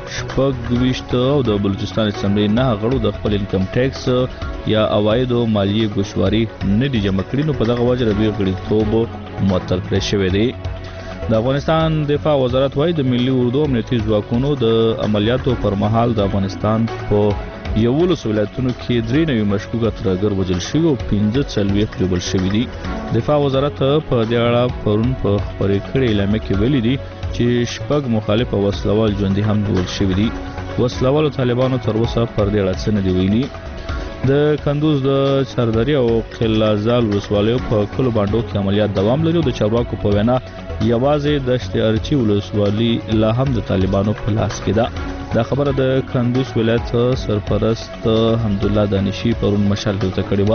26 او د بلوچستان اسمبلی 9 غړو د خپل انکم ټیکس یا عواید او مالیه ګوشواري نه دي جمع کړي. نو په دغه وجه د غړیتوب معطل کړی شوی دی. د افغانستان دفاع وزارت وايي د ملي اردو امنیتي ځواکونو د عملیاتو پر مهال د افغانستان په 11 ولایتونو کې 3 نوي مشکوک ترګر وژل شوي او 15 ټریبل شوي دي. دفاع وزارت په دې اړه پرون په خبرې کړې اعلامیه کې ویلي دي چې شپږ مخالف او وسلوال ژوندي هم نیول شوي دي. وسلوال طالبانو تر اوسه پر دې اړه څه نه دی ویلي. د کندوز د چاردري او قلازال ولسوالیو په کلو باندې کې عملیات دوام لري او د چارواکو په وینا یوازې د اشتهارچی ولسوالي لا هم د طالبانو په لاس کې ده. دا خبره د کندوز ولایت سرپرست حمدالله دانشي پرون مشاهده کړې و.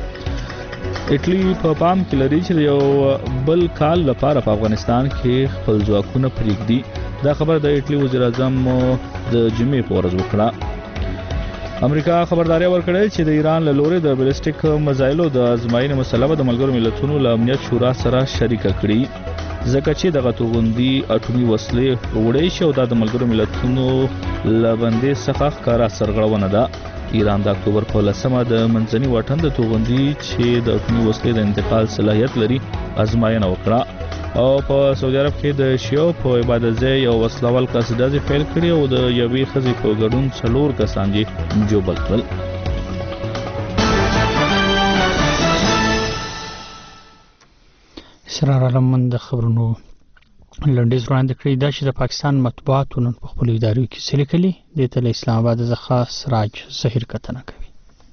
اټلی په پام کې لري چې یو بل کال لپاره په افغانستان کې خپل ځواکونه پرېږدي. دا خبره د اټلی وزیر اعظم د جمعې په ورځ وکړه. امریکا خبرداري ورکړه چې د ایران له لوري د بالستیک میزایلو د ازمایښت مسله د ملګرو ملتونو له امنیت شورا سره شریک کړي ځکه چې دغه توغندي اټومي وسلې وړي شو د ملګرو ملتونو لبندې څخه ښکارا سرغړونه ده. ایران د اکتوبر په 10مه د منځني واټن د توغندي چې د اټومي وسلې د انتقال صلاحیت لري ازمایښت وکړه او په سعودي عرب کې د شیعو په عبادت ځای یو وسلوال قصیدازي فعال کړی او د یوې ښځې په ګډون 4 کسان یې جوبل کړل. اسرار عالم د خبرونو لنډیز وړاندې کړی. دا چې د پاکستان مطبوعاتو نن په خپل ادارو کې څه لیکلي د تل اسلام آباد څخه سراج ظهیر کتنه کوي.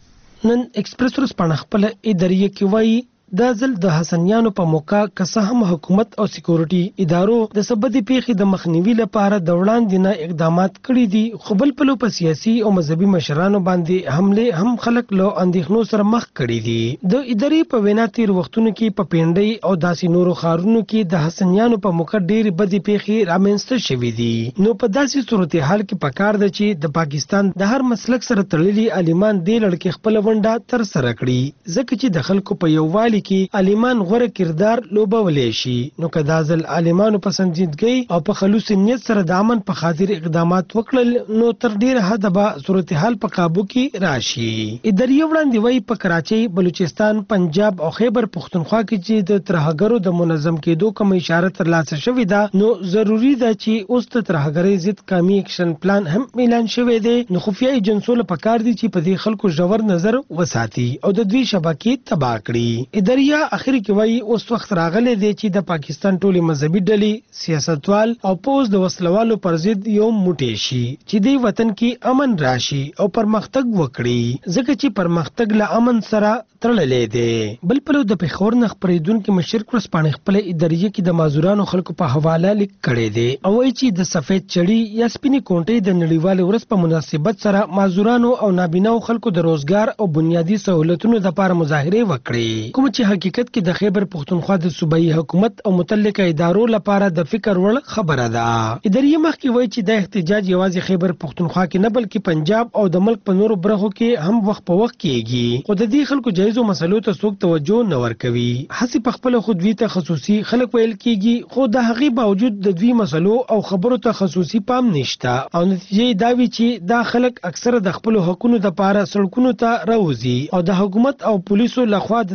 نن ایکسپریس ورځ په خپل ادارې کې وایي دا ځل د حسنیانو په موقع که هم حکومت او سکیورټي ادارو د سبدي پیښې د مخنیوي لپاره د وړاندې نه اقدامات کړي دي خو بل په لو په سیاسي او مذهبي مشرانو باندې حمله هم خلک له اندېښنو سره مخ کړي دي. د ادارې په وینا تیر وختونو کې په پینډۍ او داسې نورو ښارونو کې د حسنیانو په موقع ډېر بدې پیښې رامنځته شوې دي. نو په داسې صورتحال کې پکار ده چې د پاکستان د هر مسلک سره تړلي عالمان دې لړ کې خپل ونډه تر سره کړي ځکه چې د خلکو په یووالي کې عالمان غوره کردار لوبولې شي. نو کدا ځل عالمانو په سنجیدګۍ او په خلوص نیت سره د امن په خاطر اقدامات وکړل نو تر ډیر حد به صورتحال په قابو کې راشي. اداري وړاندې وای په کراچۍ، بلوچستان، پنجاب او خیبر پختونخوا کې چې د ترهګرو د منظم کېدو کوم اشاره ترلاسه شوې ده نو ضروری ده چې اوس د ترهګرۍ ضد قومي اکشن پلان هم اعلان شوی دی. نو خفیه ایجنسو له پکار دي چې په دې خلکو ژور نظر وساتي او د دوی شبکې تباہ کړي. اداري اخر کې وایي اوس وخت راغلی دی چې د پاکستان ټولې مذهبي ډلې، سیاستوال او پوز د وسلوالو پر ضد یو موټی شي چې د وطن کې امن راشي او پرمختګ وکړي ځکه چې پرمختګ له امن سره تړلې دی. بل په لور د پېښور نه خپرېدونکو مشر کورسپانډنټ خپل ادارې کې د مازورانو خلکو په حواله لیک کړی دی او وایي چې د سفید چړی یا سپینې کونټې د نړیوال ورځ په مناسبت سره مازورانو او نابیناو خلکو د روزګار او بنیادی سہولتونو لپاره مظاهره وکړي کوم چې حقیقت کې د خیبر پختونخوا د صوبایي حکومت او متعلقه ادارو لپاره د فکر وړ خبره ده. ادارې مخکې وایي چې د احتجاج یوازې خیبر پختونخوا کې نه بلکې پنجاب او د ملک په نورو برخو کې هم وخت په وخت کېږي خو د دې خلکو جایزو مسلو ته څوک توجه نه ورکوي. هڅې په خپل خودوي تخصصي خلک ویل کېږي خو د هغې باوجود د دوی مسلو او خبرو ته خصوصي پام نشته او نتیجه دا وي چې دا خلک اکثره د خپل حقوقو لپاره سړکونو ته راوځي او د حکومت او پولیسو لخوا د تشدد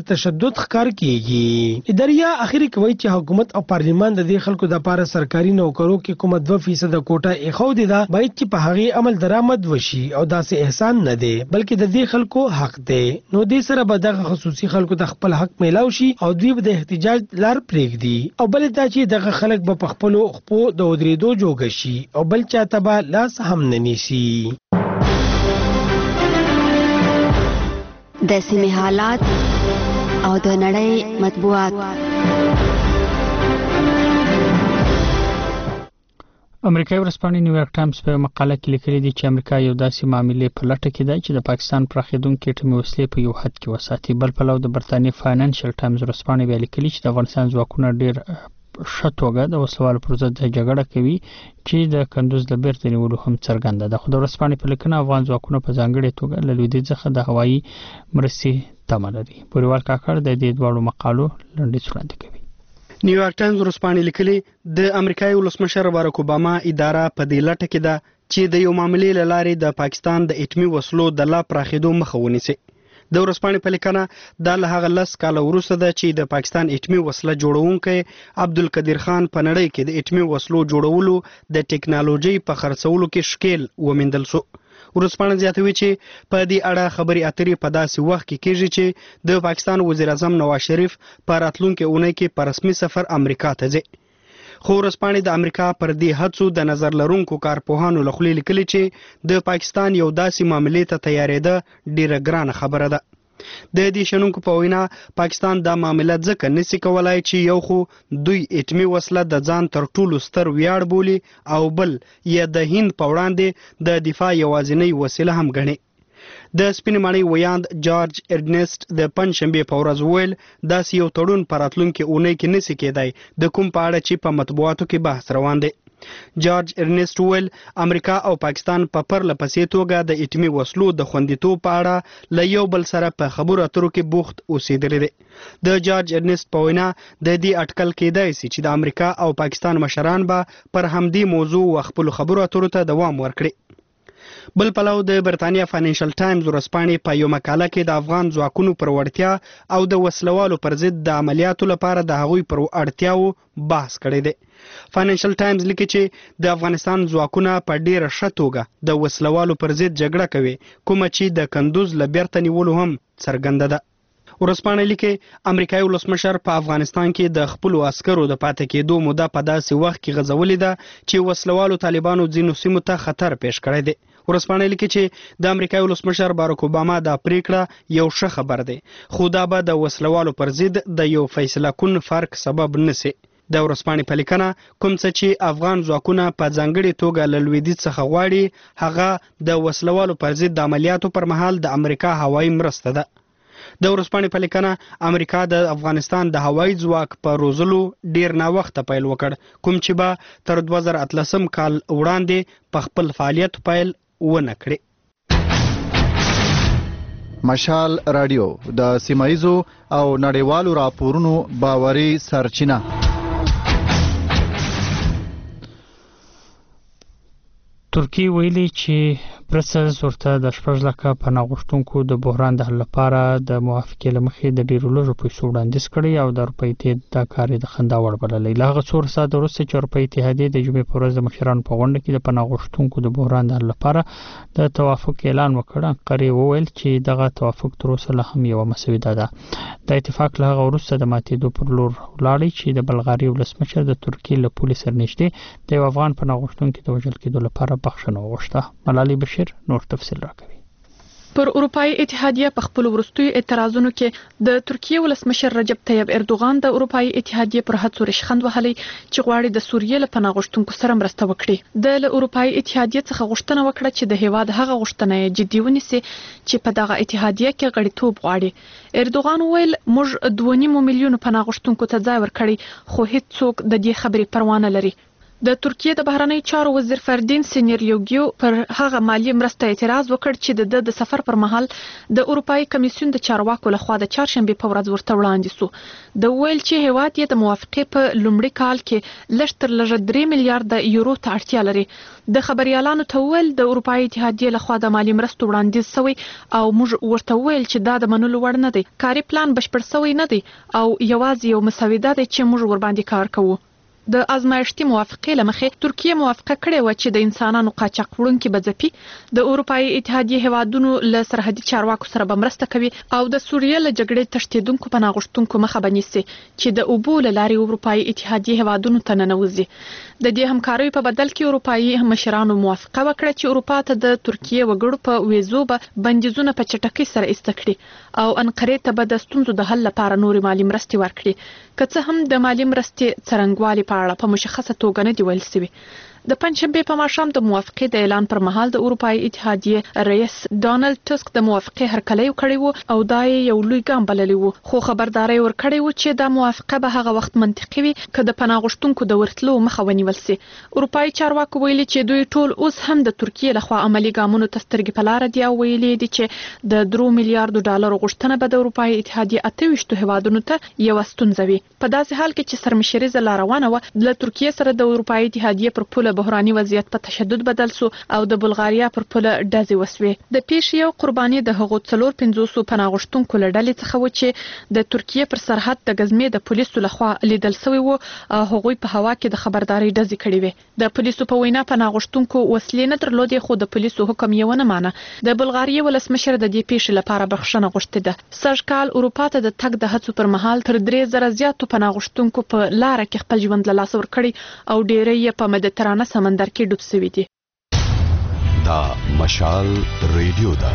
محدود ښکار کیږي. اداریا اخري کوي چې حکومت او پارلیمان د دې خلکو د لپاره سرکاري نوکرو کې کومه 2% کوټه ایښودې ده باید چې په هغه عمل درآمد وشي او داسې احسان نه دی بلکې د دې خلکو حق دی. نو دې سره به دغه خصوصي خلکو د خپل حق میلاو شي او دوی به د احتجاج لار پرېږدي او بل دا چې دغه خلک به په خپل خپو د ودرېدو جوګ شي او بل چاته به لاس هم نه نیسي. د سیمې حالات او د نړۍ مطبوعات. امریکایي ورځپاڼې نیویارک ټایمز په مقاله کې لیکلي دي چې امریکا یو داسې معاملې په لټه کې ده چې د پاکستان پراخېدونکې اټومي وسلې په یو حد کې وساتي. بل پلو د برتانیې فاینانشل ټایمز ورځپاڼې بیا لیکلي چې د افغانستان ځواکونه ډېر ښه توګه د وسلوالو پر ضد جګړه کوي چې د کندوز د بیرته نیولو هم څرګنده ده. خو د ورځپاڼې په لیکنه افغان ځواکونه په ځانګړې توګه له لویدیځ څخه د هوایي مرستې تمه لري. بوریوال کاکړ د دې دواړو مقالو لنډیز وړاندې کوي. نیویارک ټایمز ورځپاڼې لیکلي د امریکایي ولسمشر بارک اوباما اداره په دې لټه کې ده چې د یو معاملې له لارې د پاکستان د اټومي وسلو د لا پراخېدو مخه ونیسي. د ورځپاڼې په لیکنه دا له هغه 10 کاله وروسته ده چې د پاکستان اټومي وسله جوړونکی عبدالقدیر خان په نړۍ کې د اټومي وسلو جوړولو د ټیکنالوژي په خرڅولو کې شکیل ومندل شو. ورځپاڼه زیاتوي چې په دې اړه خبرې اترې په داسې وخت کې کېږي چې د پاکستان وزیر اعظم نواز شریف په راتلونکي اونۍ کې په رسمي سفر امریکا ته ځي. خو ورځپاڼې د امریکا پر دې هڅو د نظر لرونکو کارپوهانو له خولې لیکلي چې د پاکستان یو داسې معاملې ته تیارېده ډیره ګرانه خبره ده. د دې شنونکو په وینا پاکستان دا معامله ځکه نسی کولای چې یو خو دوی اټومي وسله د ځان تر ټولو ستر ویاړ بولي او بل یا د هند په وړاندې د دفاع یوازینۍ وسیله هم ګڼي. د سپینې ماڼۍ ویاند جارج ارنست د پنځشنبې په ورځ ویل داسې یو تړون په راتلونکي اونۍ کې نسی کېدای د کوم په اړه چې په مطبوعاتو کې بحث روان دی. جارج ارنست ویل امریکا او پاکستان په پرله پسې توګه د اټومي وسلو د خوندیتوب په اړه له یو بل سره په خبرو اترو کې بوخت اوسېدلی دی. د جارج ارنست په وینا د دې اټکل کېدای شي چې د امریکا او پاکستان مشران به پر همدې موضوع او خپل خبرو اترو ته دوام ورکړي. بل پلو د برتانیا فاینانشل ټایمز ورځپاڼې په یو مقاله کې د افغان ځواکونو پر وړتیا او د وسلوالو پر ضد د عملیاتو لپاره د هغوی پر اړتیاو بحث کړی دی. فاینانشل ټایمز لیکي چې د افغانستان ځواکونه په ډیره ښه توګه د وسلوالو پر ضد جګړه کوي کومه چې د کندوز له بیرته نیولو هم څرګنده ده. ورځپاڼه لیکي امریکایي ولسمشر په افغانستان کې د خپلو عسکرو د پاتې کېدو موده په داسې وخت کې غځولې ده چې وسلوالو طالبانو ځینو سیمو ته خطر پیښ کړی دی. ورځپاڼه لیکي چې د امریکایي ولسمشر بارک اوباما دا پریکړه یو ښه خبر دی خو دا به د وسلوالو پر ضد د یو فیصله کن فرق سبب نشي. د ورځپاڼې په لیکنه کوم څه چې افغان ځواکونه په ځانګړې توګه له لویدیځ څخه غواړي هغه د وسلوالو پر ضد د عملیاتو پر مهال د امریکا هوایي مرسته ده. د ورځپاڼې په لیکنه امریکا د افغانستان د هوایي ځواک په روزلو ډیر ناوخته پیل وکړ کوم چې به تر 2013 کال وړاندې په خپل فعالیت پیل ونه کړي. مشال رادیو د سیمایزو او نړیوالو راپورونو باوري سرچینه. ترکیه ویلي چې برسلز ورته د 6 لکه پناه غوښتونکو د بحران د حل لپاره د موافقې له مخې د ډیرو لږو پیسو وړاندیز کړی او د اروپایي اتحاد دا کار د خندا وړ بللی. له هغه څو ساعت وروسته چې اروپایي اتحادیه د جمعې په ورځ د مشرانو په غونډه کې د پناه غوښتونکو د بحران د حل لپاره د توافق اعلان وکړ، انقرې وویل چې دغه توافق تر اوسه لا هم یوه مسوده ده. د اتفاق له هغه وروسته د ماتېدو پر لور ولاړی چې د بلغاري ولسمشر د ترکیې له پولې سره نږدې د یو افغان پناه غوښتونکي د وژل کېدو لپاره بخښنه وغوښته. ملالۍ بشیر نور تفصیل راکوي. پر اروپאי اتحادیه په خپل ورستوي اعتراضونو کې د ترکیه ولسمشر رجب طیب اردوغان د اروپאי اتحادیه پر هڅو رشخند وهلي چې غواړي د سوریې له پناه غوښتونکو سره مرسته وکړي. د اروپאי اتحادیه څخه غوښتنه وکړه چې د هیواد هغه غوښتنه جدي ونیسي چې په دغه اتحادیه کې غړیتوب غواړي. اردوغان ویل موږ 2.5 میلیون پناه غوښتونکو ته ځای ورکړی خو هیڅ څوک د دې خبرې پروا نه لري. د ترکیه د بهرنی چارو وزیر فردین سینیریوګیو پر هغه مالی مرسته اعتراض وکړ چې د سفر پر مهال د اروپאי کمیسیون د چارواکو لخوا د چهارشنبه په ورځ ورته وړاندې سو د ویل چې هیواد یې د موافقه په لومړي کال کې لږ تر لږه 3 میلیارډ یورو ته اړتیا لري. د خبريالانو ته ویل د اروپאי اتحادیه لخوا د مالی مرستو وړاندیز شوی او موږ ورته ویل چې دا د منلو وړ نه دی. کاري پلان بشپړ شوی نه دی او یوازې یو مسوده ده چې موږ ور باندې کار کوو. د ازمایښتي موافقه لمخې ترکیه موافقه کړې و چې د انسانانو قاچاق وړونکي بځپي د اروپאי اتحادیه هیوادونو له سرحدي چارواکو سره به مرسته کوي او د سوریه له جګړې تښتېدونکو پناه غوښتونکو مخه به نیسي چې د اوبو له لارې اروپאי اتحادیه هیوادونو ته ننوځي. د دې همکارۍ په بدل کې اروپאי مشرانو موافقه وکړه چې اروپا ته د ترکیه وګړو په ویزو به بندیزونه په چټکۍ سره ایسته کړي او انقرې ته به د ستونزو د حل لپاره نور مالی مرستې ورکړي. که څه هم د مالی مرستې څرنګوالي په اړه په مشخصه توګه نه دی ویل شوی. د پنځشنبه په ماښام د موافقې د اعلان پر مهال د اروپאי اتحادیه رئیس ډانلډ ټسک د موافقې هرکلی وکړی وو او دا یو لوی ګام بللی وو خو خبرداري ورکړی وو چې د موافقه به هغه وخت منطقي وي که د پناه غوښتونکو د ورتلو مخه ونیول شي. اروپאי چارواکو ویلي چې دوی ټول اوس هم د ترکیه لخوا عملی ګامونو ته سترګې په لار دي او ویلي دي چې د 3 میلیارډ ډالر غوښتنه به د اروپאי اتحادیه 28 هیوادونو ته یو ستونزه وي. په داسې حال کې چې سرمشریزه لار روانه و د ترکیه سره د اروپאי اتحادیه پر پوله بحراني وضعیت په تشدد بدل سو او د بلغاریا پر پوله ډزې وسوي. د پیښې یو قرباني د هغو 450 پناه غوښتونکو له ډلې څخه و چې د ترکیه پر سرحد د غزمې د پولیسو لخوا لیدل شوی وو. هغوی په هوا کې د خبرداري ډزې کړې وې. د پولیسو په وینا پناه غوښتونکو وسلې نه درلودې خو د پولیسو حکم یې ونه مانه. د بلغاریا ولسمشر د دې پیښې لپاره بخښنه غوښتې ده. سږ کال اروپا ته د تګ د هڅو پر مهال تر 3000 زیاتو پناه غوښتونکو په لار کې خپل ژوند له لاسه ورکړي او ډېری یې په مدیترانه سمندر کې ډوب شوي دي. دا مشال ریډیو ده.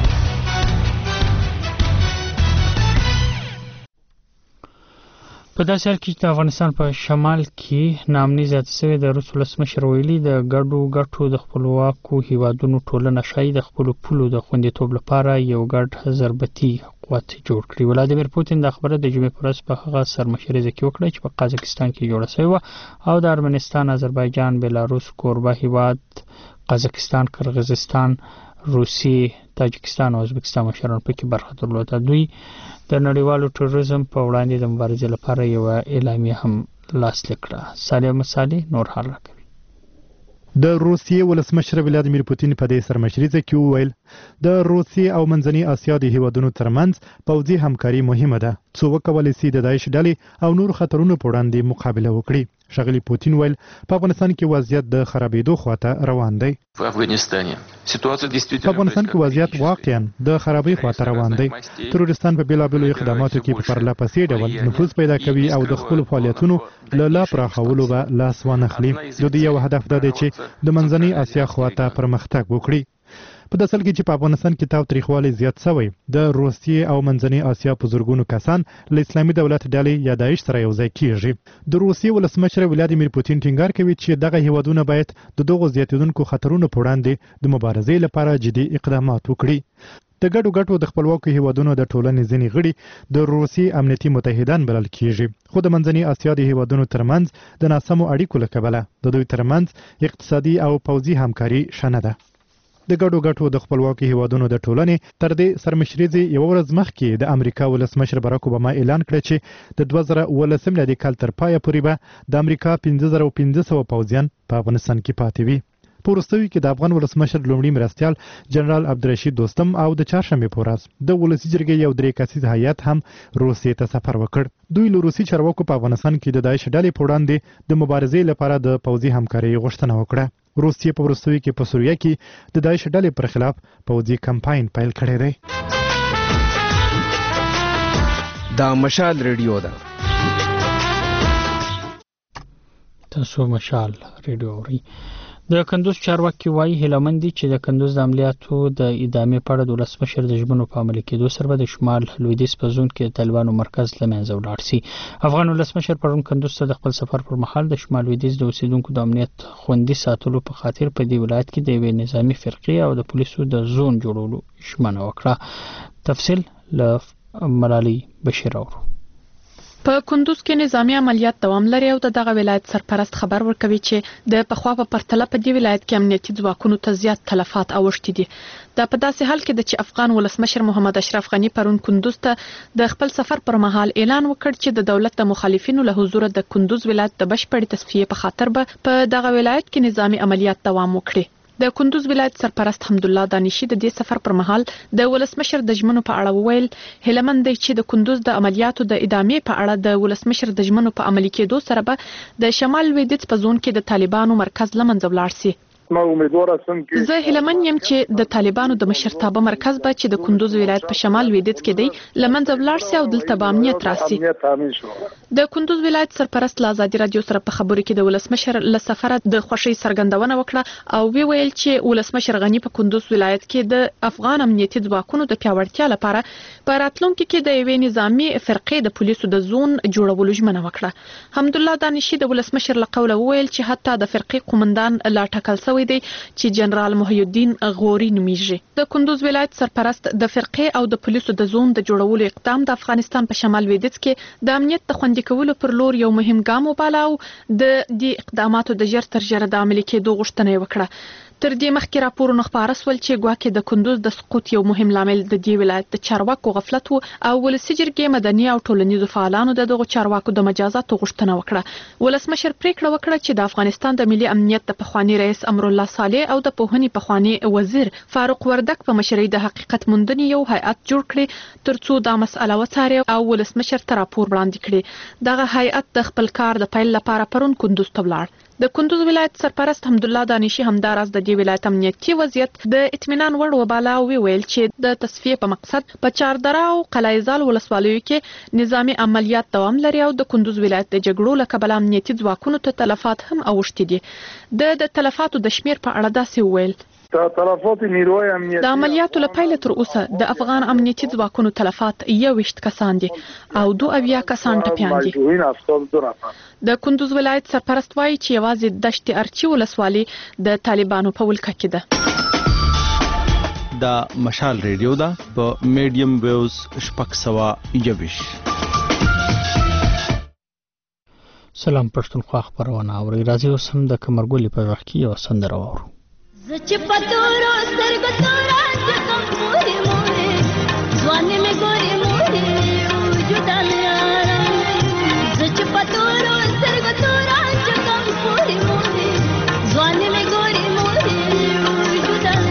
په داسې حال کې چې د افغانستان په شمال کې ناامني زیاته شوې د روس ولسمشر ویلي د ګډو د خپلواکو هیوادونو ټولنه شاید د خپل پولو د خوندیتوب لپاره یو ګډ ضربتي قوت جوړ کړي. ولادیمیر پوتین د خبره د جمعې پر ورځ په هغه سرمشریزه کې وکړه چې په قازقستان کې جوړه شوې و او د ارمنستان، آذربایجان، بیلاروس، کوربه هیواد قازقستان، قرغیزستان، روسیې، تاجکستان او ازبکستان مشران پکې برخه درلوده. دوی د نړیوالو تروریزم په وړاندې د مبارزې لپاره یو اعلامیه هم لاسلیک کړه. سالم مصالح نور حال راکوي. د روسیې ولسمشر ولادیمیر پوتین په دې سرمشریزه کې وویل د روسیې او منځنۍ اسیا د هیوادونو ترمنځ پوځي همکاري مهمه ده څو وکولای شي د داعش ډلې او نور خطرونو په وړاندې مقابله وکړي. ښاغلي پوتین ویل په افغانستان کې وضعیت د خرابېدو خواته روان دی. په افغانستان کې وضعیت واقعا د خرابۍ خواته روان دی. تروریستان په بیلابېلو اقداماتو کې په پرله پسې ډول نفوذ پیدا کوي او د خپل فعالیتونو له پراخولو به لاس وانخلي. د دې یو هدف دا دی چې د منځنۍ اسیا خواته پرمختګ وکړي. په داسې حال کې چې په افغانستان کې تاوتریخوالی زیات شوی د روسیې او منځنۍ اسیا په زرګونو کسان له اسلامي دولت ډلې یا داعش سره یو ځای کیږي. د روسیې ولسمشر ولادیمیر پوتین ټینګار کوي چې دغه هیوادونه باید د دغو زیاتېدونکو خطرونو په وړاندې د مبارزې لپاره جدي اقدامات وکړي. د ګډو د خپلواکو هیوادونو د ټولنې ځینې غړي د روسیې امنیتي متحدان بلل کیږي خو د منځنۍ اسیا د هیوادونو ترمنځ د ناسمو اړیکو له کبله د دوی ترمنځ اقتصادي او پوځي همکاري شنه ده. د ګډو د خپلواکو هیوادونو د ټولنې تر دې سرمشریزې یو ورځ مخکې د امریکا ولسمشر باراک اوباما اعلان کړ چې د 2019 میلادي کال تر پایه پورې به د امریکا 1500 پوځیان په افغانستان کې پاتې وي. په وروستیو کې د افغان ولسمشر لومړي مرستیال جنرال عبدالرشید دوستم او د چهارشنبې په ورځ د ولسي جرګې یو 3 کسیز هیئت هم روسیې ته سفر وکړ. دوی له روسي چارواکو په افغانستان کې د داعش ډلې په وړاندې د مبارزې لپاره د پوځي همکارۍ غوښتنه وکړه. روسیې په وروستیو کې په سوریه کې د داعش ډلې پر خلاف پوځي کمپاین پیل کړی دی. دا مشال ریډیو ده. تاسو مشال ریډیو اورئ. د کندوز چارواکي وایي هیلمند دي چې د کندوز د عملیاتو د ادامې په اړه د ولسمشر د ژمنو په عملي کېدو سره به د شمال لویدیځ په زون کې د طالبانو مرکز له منځه ولاړ شي. افغان ولسمشر پرون کندوز ته د خپل سفر پر مهال د شمال لویدیځ د اوسیدونکو د امنیت خوندي ساتلو په خاطر په دې ولایت کې د یوې نظامي فرقې او د پولیسو د زون جوړولو ژمنه وکړه. تفصیل له ملالۍ بشیر اورو. په کندوز کې نظامی عملیات دوام لري او دغه ولایت سرپرست خبر ورکوي چې د پخوا په پرتله په دې ولایت کې امنیتي ځواکونو ته زیات تلفات اوښتي دي. دا په داسې حال کې د چې افغان ولسمشر محمد اشرف غنی پرون کندوز ته د خپل سفر پر مهال اعلان وکړ چې د دولت د مخالفینو له حضور د کندوز ولایت د بشپړې تصفیې په خاطر به په دغه ولایت کې نظامی عملیات دوام وکړي. د کندوز ولایت سرپرست حمدالله دانشي د دې سفر پر مهال د ولسمشر د ژمنو په اړه وویل هیلمن دی چې د کندوز د عملیاتو د ادامې په اړه د ولسمشر د ژمنو په عملي کېدو سره به د شمال لویدیځ په زون کې د طالبانو مرکز لمنځه ولاړ سي. ما امیدواره سم کې زه هیلمن یم چې د طالبانو د مشرتابه مرکز به چې د کندوز ولایت په شمال لویدیځ کې دی لمنځه ولاړ سي او دلته به امنیت راسي. د کندوز ولایت سرپرست له ازادي رادیو سره په خبرو کې د ولسمشر له سفره د خوشي څرګندونه وکړه او ویل چې ولسمشر غنی په کندوز ولایت کې د افغان امنیتي ځواکونو د پیاوړتیا لپاره په راتلونکي کې د یوې نظامی فرقې د پولیسو د زون جوړولو ژمنه وکړه. حمدالله دانشي د ولسمشر له قوله وویل چې حتی د فرقې قومندان لا ټاکل شوی دی چې جنرال محی الدین غوري نومیږي. د کندوز ولایت سرپرست د فرقې او د پولیسو د زون د جوړولو اقدام د افغانستان په شمال لویدیځ کې د امنیت د خوندي کولو پر لور یو مهم ګام وباله او د دې اقداماتو د ژر تر ژره د عملي کېدو غوښتنه وکړه. تر دې مخکې راپورونه خپاره سول چې ګواکې د کندوز د سقوط یو مهم لامل د دې ولایت د چارواکو غفلت او ولسي جرګې مدني او ټولنیزو فعالانو دغه چارواکو د مجازاتو غوښتنه وکړه. ولسمشر پریکړه وکړه چې د افغانستان د ملي امنیت د پخوانی رئیس امرالله صالح او د پوهنې پخوانی وزیر فاروق وردک په مشرۍ د حقیقت موندنې یو هیئت جوړ کړي ترڅو دا مسأله وڅاري او ولسمشر ته راپور وړاندې کړي. دغه هیئت د خپل کار د پیل لپاره پرون کندوز ته ولاړ. د کندوز ولایت سرپرست حمدالله دانشي همداراز د دې ولایت امنیتي وضعیت د اطمینان وړ وباله او ویل چې د تصفیې په مقصد په چاردره او قلعه زال ولسوالیو کې نظامی عملیات دوام لري او د کندوز ولایت د جګړو له کبله امنیتي ځواکونو ته تلفات هم اوښتي دي. د تلفاتو د شمیر په اړه داسې وویل د عملیاتو له پیله تر اوسه د افغان امنیتي ځواکونو تلفات 21 کسان دي او 22 کسان ټپیان دي. د کندوز ولایت سرپرست وایي چې یوازې دشت ارچی ولسوالي د طالبانو په ولکه کې ده. د مشال ریډیو دا په میډیم ویوز شپږ 121. سلام پښتونخوا خبرونه اوري راځي اوس هم د کمرګولي په وخت کې یو سندره واورو. زچ پتورو سترګو تورا ځکم موري موري ځواني مې ګوري موري وجودان یارا زچ پتورو سترګو تورا ځکم موري موري ځواني مې ګوري موري وجودان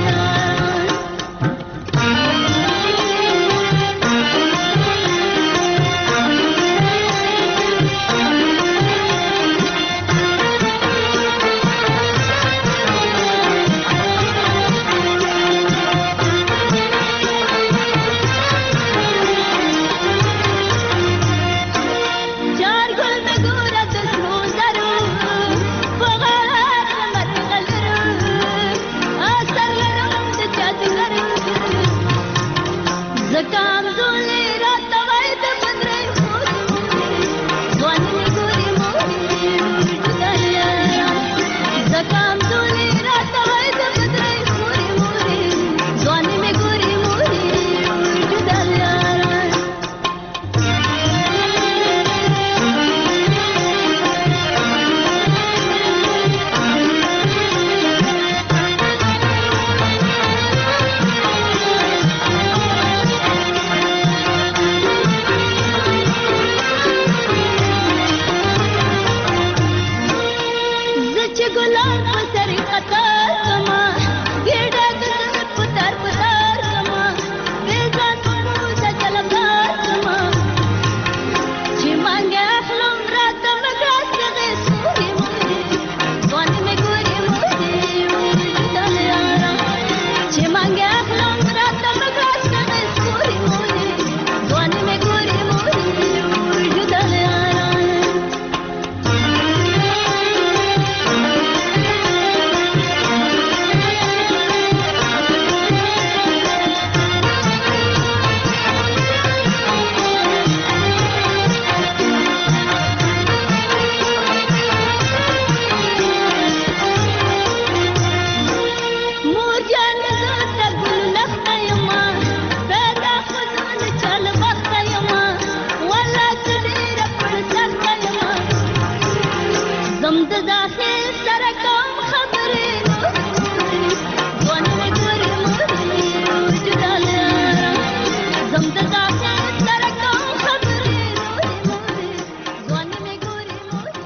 داخل سره کوم خبرې ځوان مې ګورې مورې وجود لرم زم د داخل سره کوم خبرې ځوان مې ګورې مورې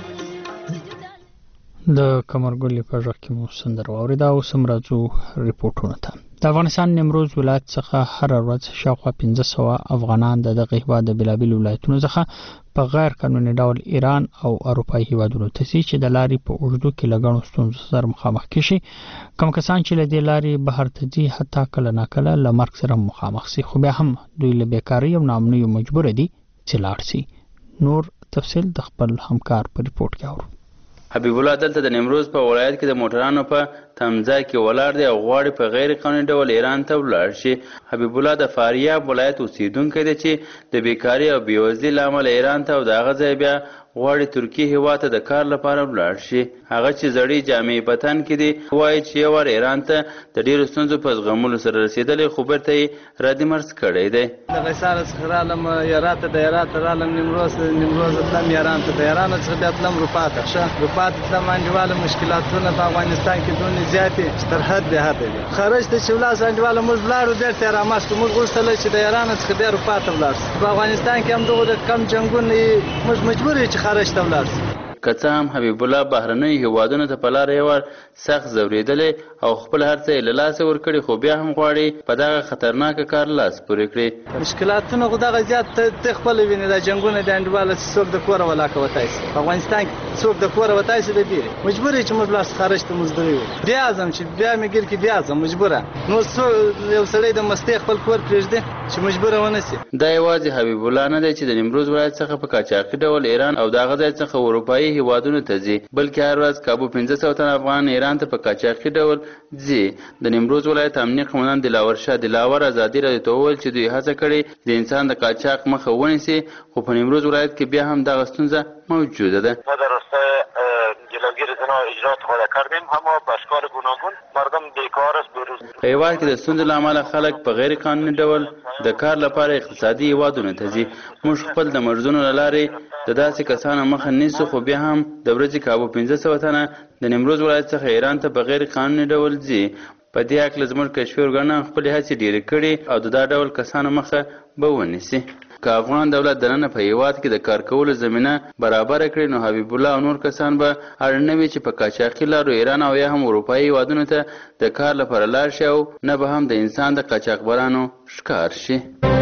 د کمرګل په ځای کې مو سندر واوریدا او سمراجو ریپورتونه ته د افغانستان نیمروز ولایت څخه هر ورځ شاوخوا 1500 افغانان د دغه هیواد د بلابل ولایتونو څخه په غیر قانوني ډول ایران او اروپایي هیوادونو ته ځي چې د لارې په اوږدو کې لګڼو ستونزو سره مخامخ کیږي کوم کسان چې له دې لارې بهر ته ځي حتی کله ناکله له مرګ سره مخامخ شي خو بیا هم دوی له بیکارۍ او ناامنیو مجبور دي چې لاړ شي نور تفصیل د خپل همکار په ریپورت کې اورو حبیب الله دلته د نیمروز په ولایت کې د موټرانو په تمځای کې ولاړ دی او غواړي په غیر قانوني ډول ایران ته ولاړ شي حبیب الله د فاریاب ولایت اوسیدونکی دی چې د بیکارۍ او بېوزلۍ له امله ایران ته او د هغه ځای بیا غواړي ترکیې هیواد ته د کار لپاره ولاړ شي هغه چې زړې جامې په تن کې دي وایي چې یو وار ایران ته د ډېرو ستونزو په زغملو سره رسېدلی خو بیرته یې ردي مرز کړی دی د غیسار څخه رالم یارات ته د یارات رالم نیمروز تلم یاران ته د یاران څخه بیا تلم روپا ته ښه روپا ته تلم انډیواله مشکلاتونه په افغانستان کې دونې زیاتې چې تر حد حده دي خرج ته چې ولاړ انډیواله موږ ولاړو بیرته یې راماستو موږ غوښتل چې د یاران څخه بیا روپا ته ولاړ شو په افغانستان کې هم دغه د کم جنګونه موږ مجبور یو چې خارج ته ولاړ شو که څه هم حبیب الله بهرنیو هیوادونو ته په لاره یې ور سخت ځورېدلی او خپل هر څه یې له لاسه ورکړي خو بیا هم غواړي په دغه خطرناکه کار لاس پورې کړي مشکلاتونه خو دغه زیات ته خپله وینې دا جنګونه د انډیواله چې څوک د کوره ولاکه وتی شي په افغانستان کې څوک د کوره وتی شي د بیرې مجبور یې چې موږ لاس خارج ته مزدوري وکړو بیا ځم چې بیا مې ګیر کې بیا ځم مجبوره نو یو سړی د مستۍ خپل کور پرېږدي چې مجبوره ونه شي دا یوازې حبیب الله نه دی چې د نیمروز ولایت څخه په قاچاقي ډول ایران او د هغه ځای څخه اروپایي هیوادونو ته ځي بلکې هر ورځ کابو 1500 تن افغان ایران ته په قاچاقي ډول ځي د نیمروز ولایت امنیه قومندان دلاور شاه دلاور ازادي راډیو ته وویل چې دوی هڅه کړې د انسان د قاچاق مخه ونیسي خو په نیمروز ولایت کې بیا هم دغه ستونزه موجوده ده در راستای جلوگیری از اجرات خود کردیم اما به اشکال گوناگون مردم بیکار است بیروز په هیواد کې د ستونزو له امله خلک په غیر قانوني ډول د کار لپاره اقتصادي هیوادونو ته ځي موږ خپل د مرزونو له لارې د داسې کسانو مخه نیسو خو بیا هم د ورځې کابو 1500 تنه د نیمروز ولایت څخه ایران ته په غیر قانوني ډول ځي په دې هکله زموږ کشفي ارګانونه خپلې هڅې ډېرې کړي او د دا ډول کسانو مخه به ونیسي که افغان دولت دننه په هیواد کې د کار کولو زمینه برابره کړي نو حبیب الله او نور کسان به اړ نه وي چې په قاچاقي لارو ایران او یا هم اروپایي هیوادونو ته د کار لپاره لاړ شي او نه به هم د انسان د قاچاقبرانو ښکار شي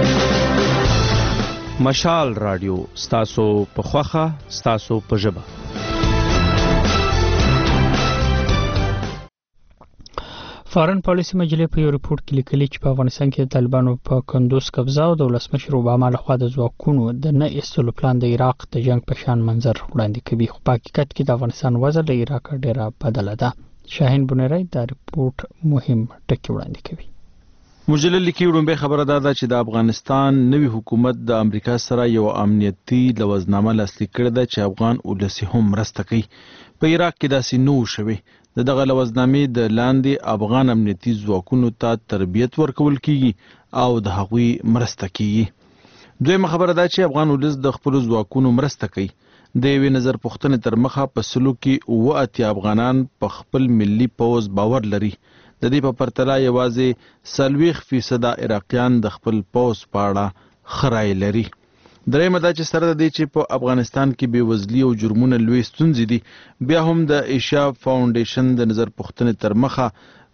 مشال رادیو ستاسو په خوخه ستاسو په ژبه فارن پالیسي مجلې په یو ریپورت کې لیکلي چې په افغانستان کې د طالبانو په کندوز قبضه او د ولسمشر اوباما لخوا د ځواکونو د نه ایستلو پلان د عراق د جنگ په شان منظر وړاندې کوي خو په حقیقت کې د افغانستان وضع له عراق ډیره بدله ده شاهین بنيري دا ریپورت مهم ټکی وړاندې کوي مجله لیکي وړاندې خبره ده چې د افغانستان نوي حکومت د امریکا سره یو امنیتي لوزنامه لاسلیک کړې ده چې افغان ولسی هم مرسته کوي په عراق کې داسې نو شوي دغه لوزنامې د لاندې افغان امنیتي ځواکونو ته تربیت ورکول کیږي او د هغوی مرسته کیږي دویمه خبره ده چې افغان ولس د خپل ځواکونو مرسته کوي د یوې نظر پوښتنې تر مخه په سلو کې 80 افغانان په خپل ملي پوز باور لري د دې په پرتله یوازې 40% عراقیان د خپل پوز پاړه خرای لري درېمه دا چې سره د دې چې په افغانستان کې بېوزلي او جرمونه لوی ستونزې دي بیا هم د ایشیا فاونډیشن د نظر پوښتنې تر مخه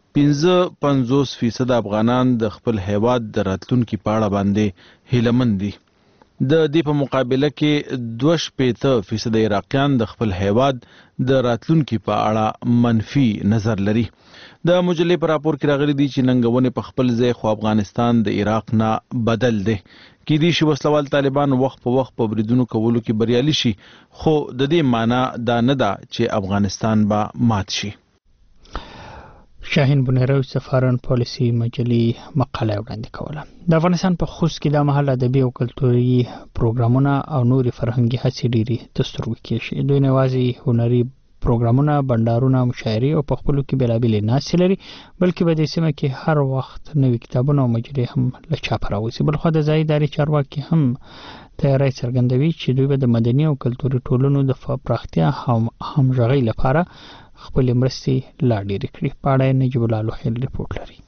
55% افغانان د خپل هیواد د راتلونکي په اړه باندې هیلهمند دي د دې په مقابله کې 22% عراقیان د خپل هیواد د راتلونکي په اړه منفي نظر لري د مجلې په راپور کې راغلي دي چې ننګونې په خپل ځای خو افغانستان د عراق نه بدل دی کې دي چې وسلوال طالبان وخت په وخت په بریدونو کولو کې بریالي شي خو د دې معنی دا نه ده چې افغانستان به مات شي شاهین بنيري سفارن پالیسي مجلې مقاله وړاندې کوله د افغانستان په خوست کې د محل ادبي او کلتوري پروګرامونه او نوري فرهنګي هڅې ډېری دستور وکړي دوی نه یوازې هنري پروګرامونه بندرونه مشاعرې او په خپل کې بلابلې ناسې لري بلکې په دې سیمه کې هر وخت نوې کتابونه او مجلې هم له چاپ راوځي بل خو د ځای ادارې چارواکي هم تیاری څرګندوي چې دوی به د مدني او کلتوري ټولنو د پراختیا همغږۍ لپاره خپل مرستې لا ډېرې کړي. په اړه نجیب الله لوخیل ریپورت لري.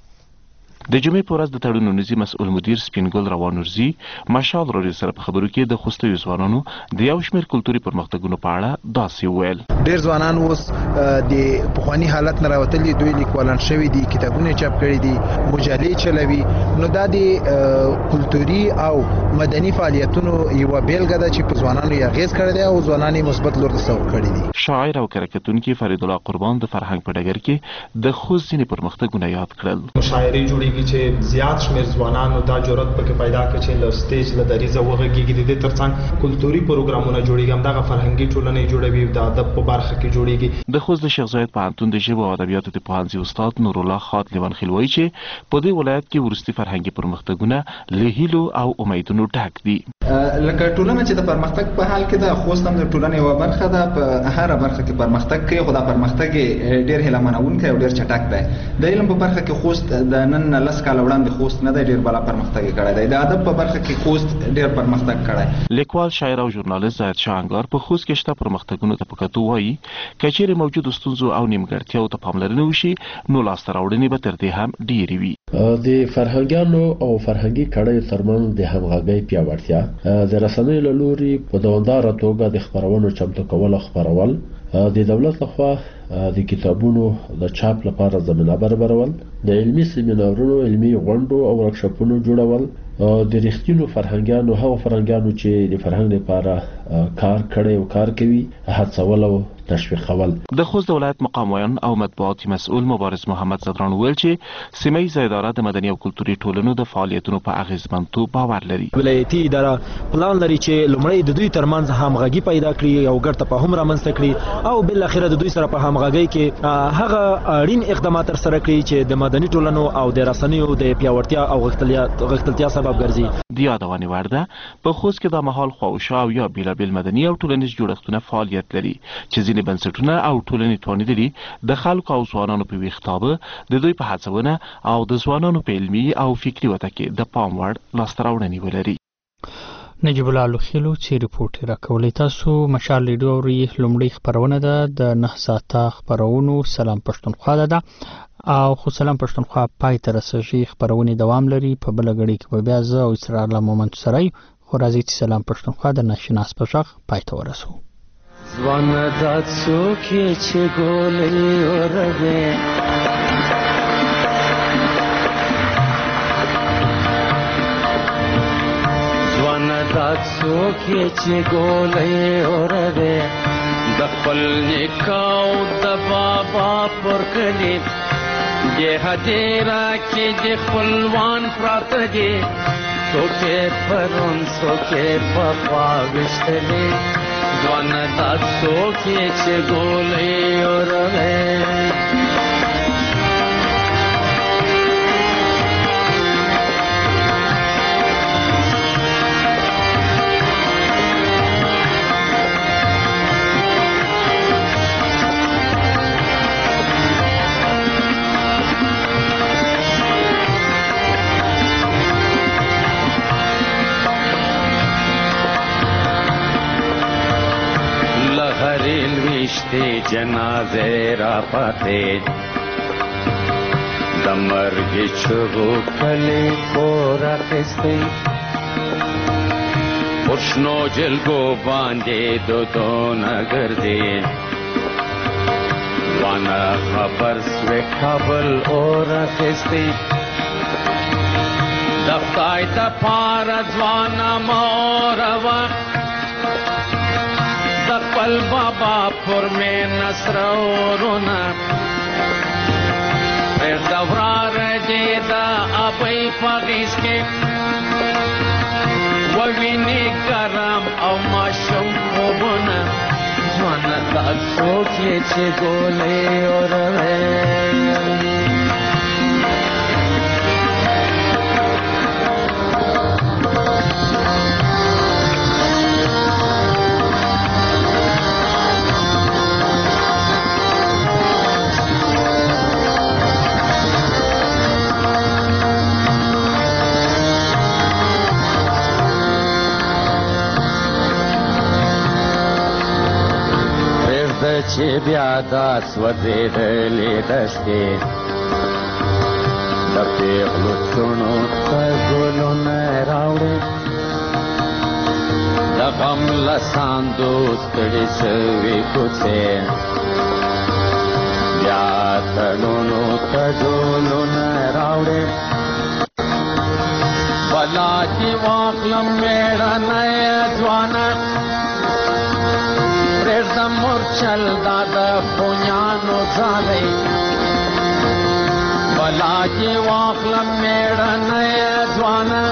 د جمعې په ورځ د تړونونیزي مسؤل مدیر سپینګل روانورزي مشال روري سره په خبرو کې د خوستوي ځوانانو د یو شمېر کلتوري پرمختګونو په اړه داسې وویل. ډېر ځوانان اوس د پخواني حالت نه راوتلي دوی لیکوالان شوي دي کتابونه چاپ کړي دي مجلې چلوي نو دا د کلتوري او مدني فعالیتونو یو بیلګه ده چې په ځوانانو یې اغیز کړی دی او ځوانان یې مثبت لور ته سوق کړي دي. شاعر او کرکټونکي فرید الله قربان د فرهنګ په ډګر کې د خوست ځینې پرمختګونه یاد کړل. مشاعرې جوړیږي چې زیات شمیر ځوانانو دا جرأت پکې پیدا کړي چې له سټیج له دریزه وغږیږي د دې ترڅنګ کلتوري پروګرامونه جوړیږي هم دغه فرهنګي ټولنې جوړوي د ادب په برخه کې جوړیږي. د خوست د شیخ زاید پوهنتون د ژبو او ادبیاتو د پوهنځي استاد نور الله خات لیوان خلوی چې په دې ولایت کې ورستي فرهنګي پرمختګونه له هیلو او امیدونو ډک دي. لکه ټولنه چې د پرمختګ په حال کې د خوست هم د ټولنې یو برخه ده په هر برخه کې پرمختګ کوي خو دا پرمختګ ډیر هیله منونکی او ډیر چټک دی. د علم په برخه کې خوست د نن لس کال وړاندې خوست نه دی ډیر بلا پرمختګ کړی دی. د ادب په برخه کې خوست ډیر پرمختګ کړی. لیکوال شاعر او ژورنالیست زاهد شاه انګار په خوست کې شته پرمختګونو ته په کتو وایي کچېرې موجود ستونزو او نیمګړتیاو ته پاملرنه وشي نو لاسته راوړنې به تر دې هم ډېرې وي. د فرهنګانو او فرهنګي کړیو ترمنځ د همغږۍ پیاوړتیا د رسنیو له لوري په دوامداره توګه د خبرونو چمتو کول او خبرول د دولت لخوا د کتابونو د چاپ لپاره زمینه برابرول د علمي سیمینارونو علمي غونډو او ورکشاپونو جوړول د رښتینو فرهنګانو هغو فرهنګانو چې د فرهنګ لپاره کار کړي او کار کوي هڅول او تشویقول. د خوست د ولایت مقام ویان او مطبوعاتي مسؤل مبارز محمد زدران ویل چې سیمه اداره د مدني او کلتوري ټولنو د فعالیتونو په اغیزمنتوب باور لري. ولایتي اداره پلان لري چې لومړی د دوی ترمنځ همغږي پیدا کړي او ګډ تفاهم رامنځته کړي او بل اخره د دوی سره په همغږۍ کې هغه اړین اقدامات تر سره کړي چې د مدني ټولنو او د رسنیو د پیاوړتیا او غښتلتیا سبب ګرځي. د یادونې وړ ده په خوست کې د مهال خواوشا او یا بیلابل مدني او ټولنیز جوړښتونه فعالیت لري چې ځینې بنسټونه او ټولنې توانیدلي د خلکو او ځوانانو په ویښتابه د دوی په هڅونه او د ځوانانو په علمي او فکري وده کې د پام وړ لاسته راوړنې ولري. نجیب الله لوخیلو چې ریپورت راکولې. تاسو مشال ریډیو اوري لومړی خبرونه ده د 9 ساعته خبرونو سلام پښتونخوا ده او خو سلام پښتونخوا پای ته رسېږي. خبرونه دوام لري په بل غړي کې بیا زه او اسرار الله مومند سره خو راځي چې سلام پښتونخوا د ناشناس په شخ پای ته ورسو. ځوان د څوک چې ګولې اورغه ځوان د څوک چې ګولې اورغه د خپل نکاو د بابا پر کلی د هدیرا کې د خپلوان پراته دي څوک پرون څوک په پاوښتلې ځوان د څوک چې ګولې اورغه هرین وشتی جنازه را پاته د مرګ چغو کلی پور اخستی پرشنو جلگو باندې دو نگردی وانا خبر سوی کابل اور اخستی دفتای دا پارد وانا موروا دقل بابا پر میں نصر اورونا پھر دورار جیدہ ابی پاگیس کے ووینی کرم او ماشم خوبونا جوانا دا سوکی چی گولے اور بیا دا سوځېدلې دښتې د پیغلو څڼو ته ګلونه راوړې د غم له ساندو ستړې شوې کوڅې بیا تړونو ته ډولونه راوړې بلا چې واخلم مېړنی ځوانه پرېږدم مورچل دا د خونیانو ځالۍ بلا چې واخلم مېړنی ځوانه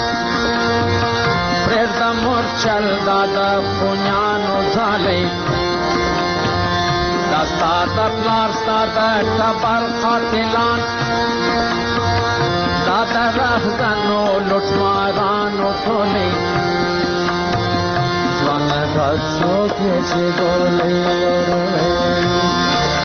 پرېږدم مورچل دا د خونیانو ځالۍ دا ستا د پلار ستا د ټبر قاتلان دا د رهزنو لوټمارانو ټولۍ ځوانه دا څوک یې چې ګولۍ وروړی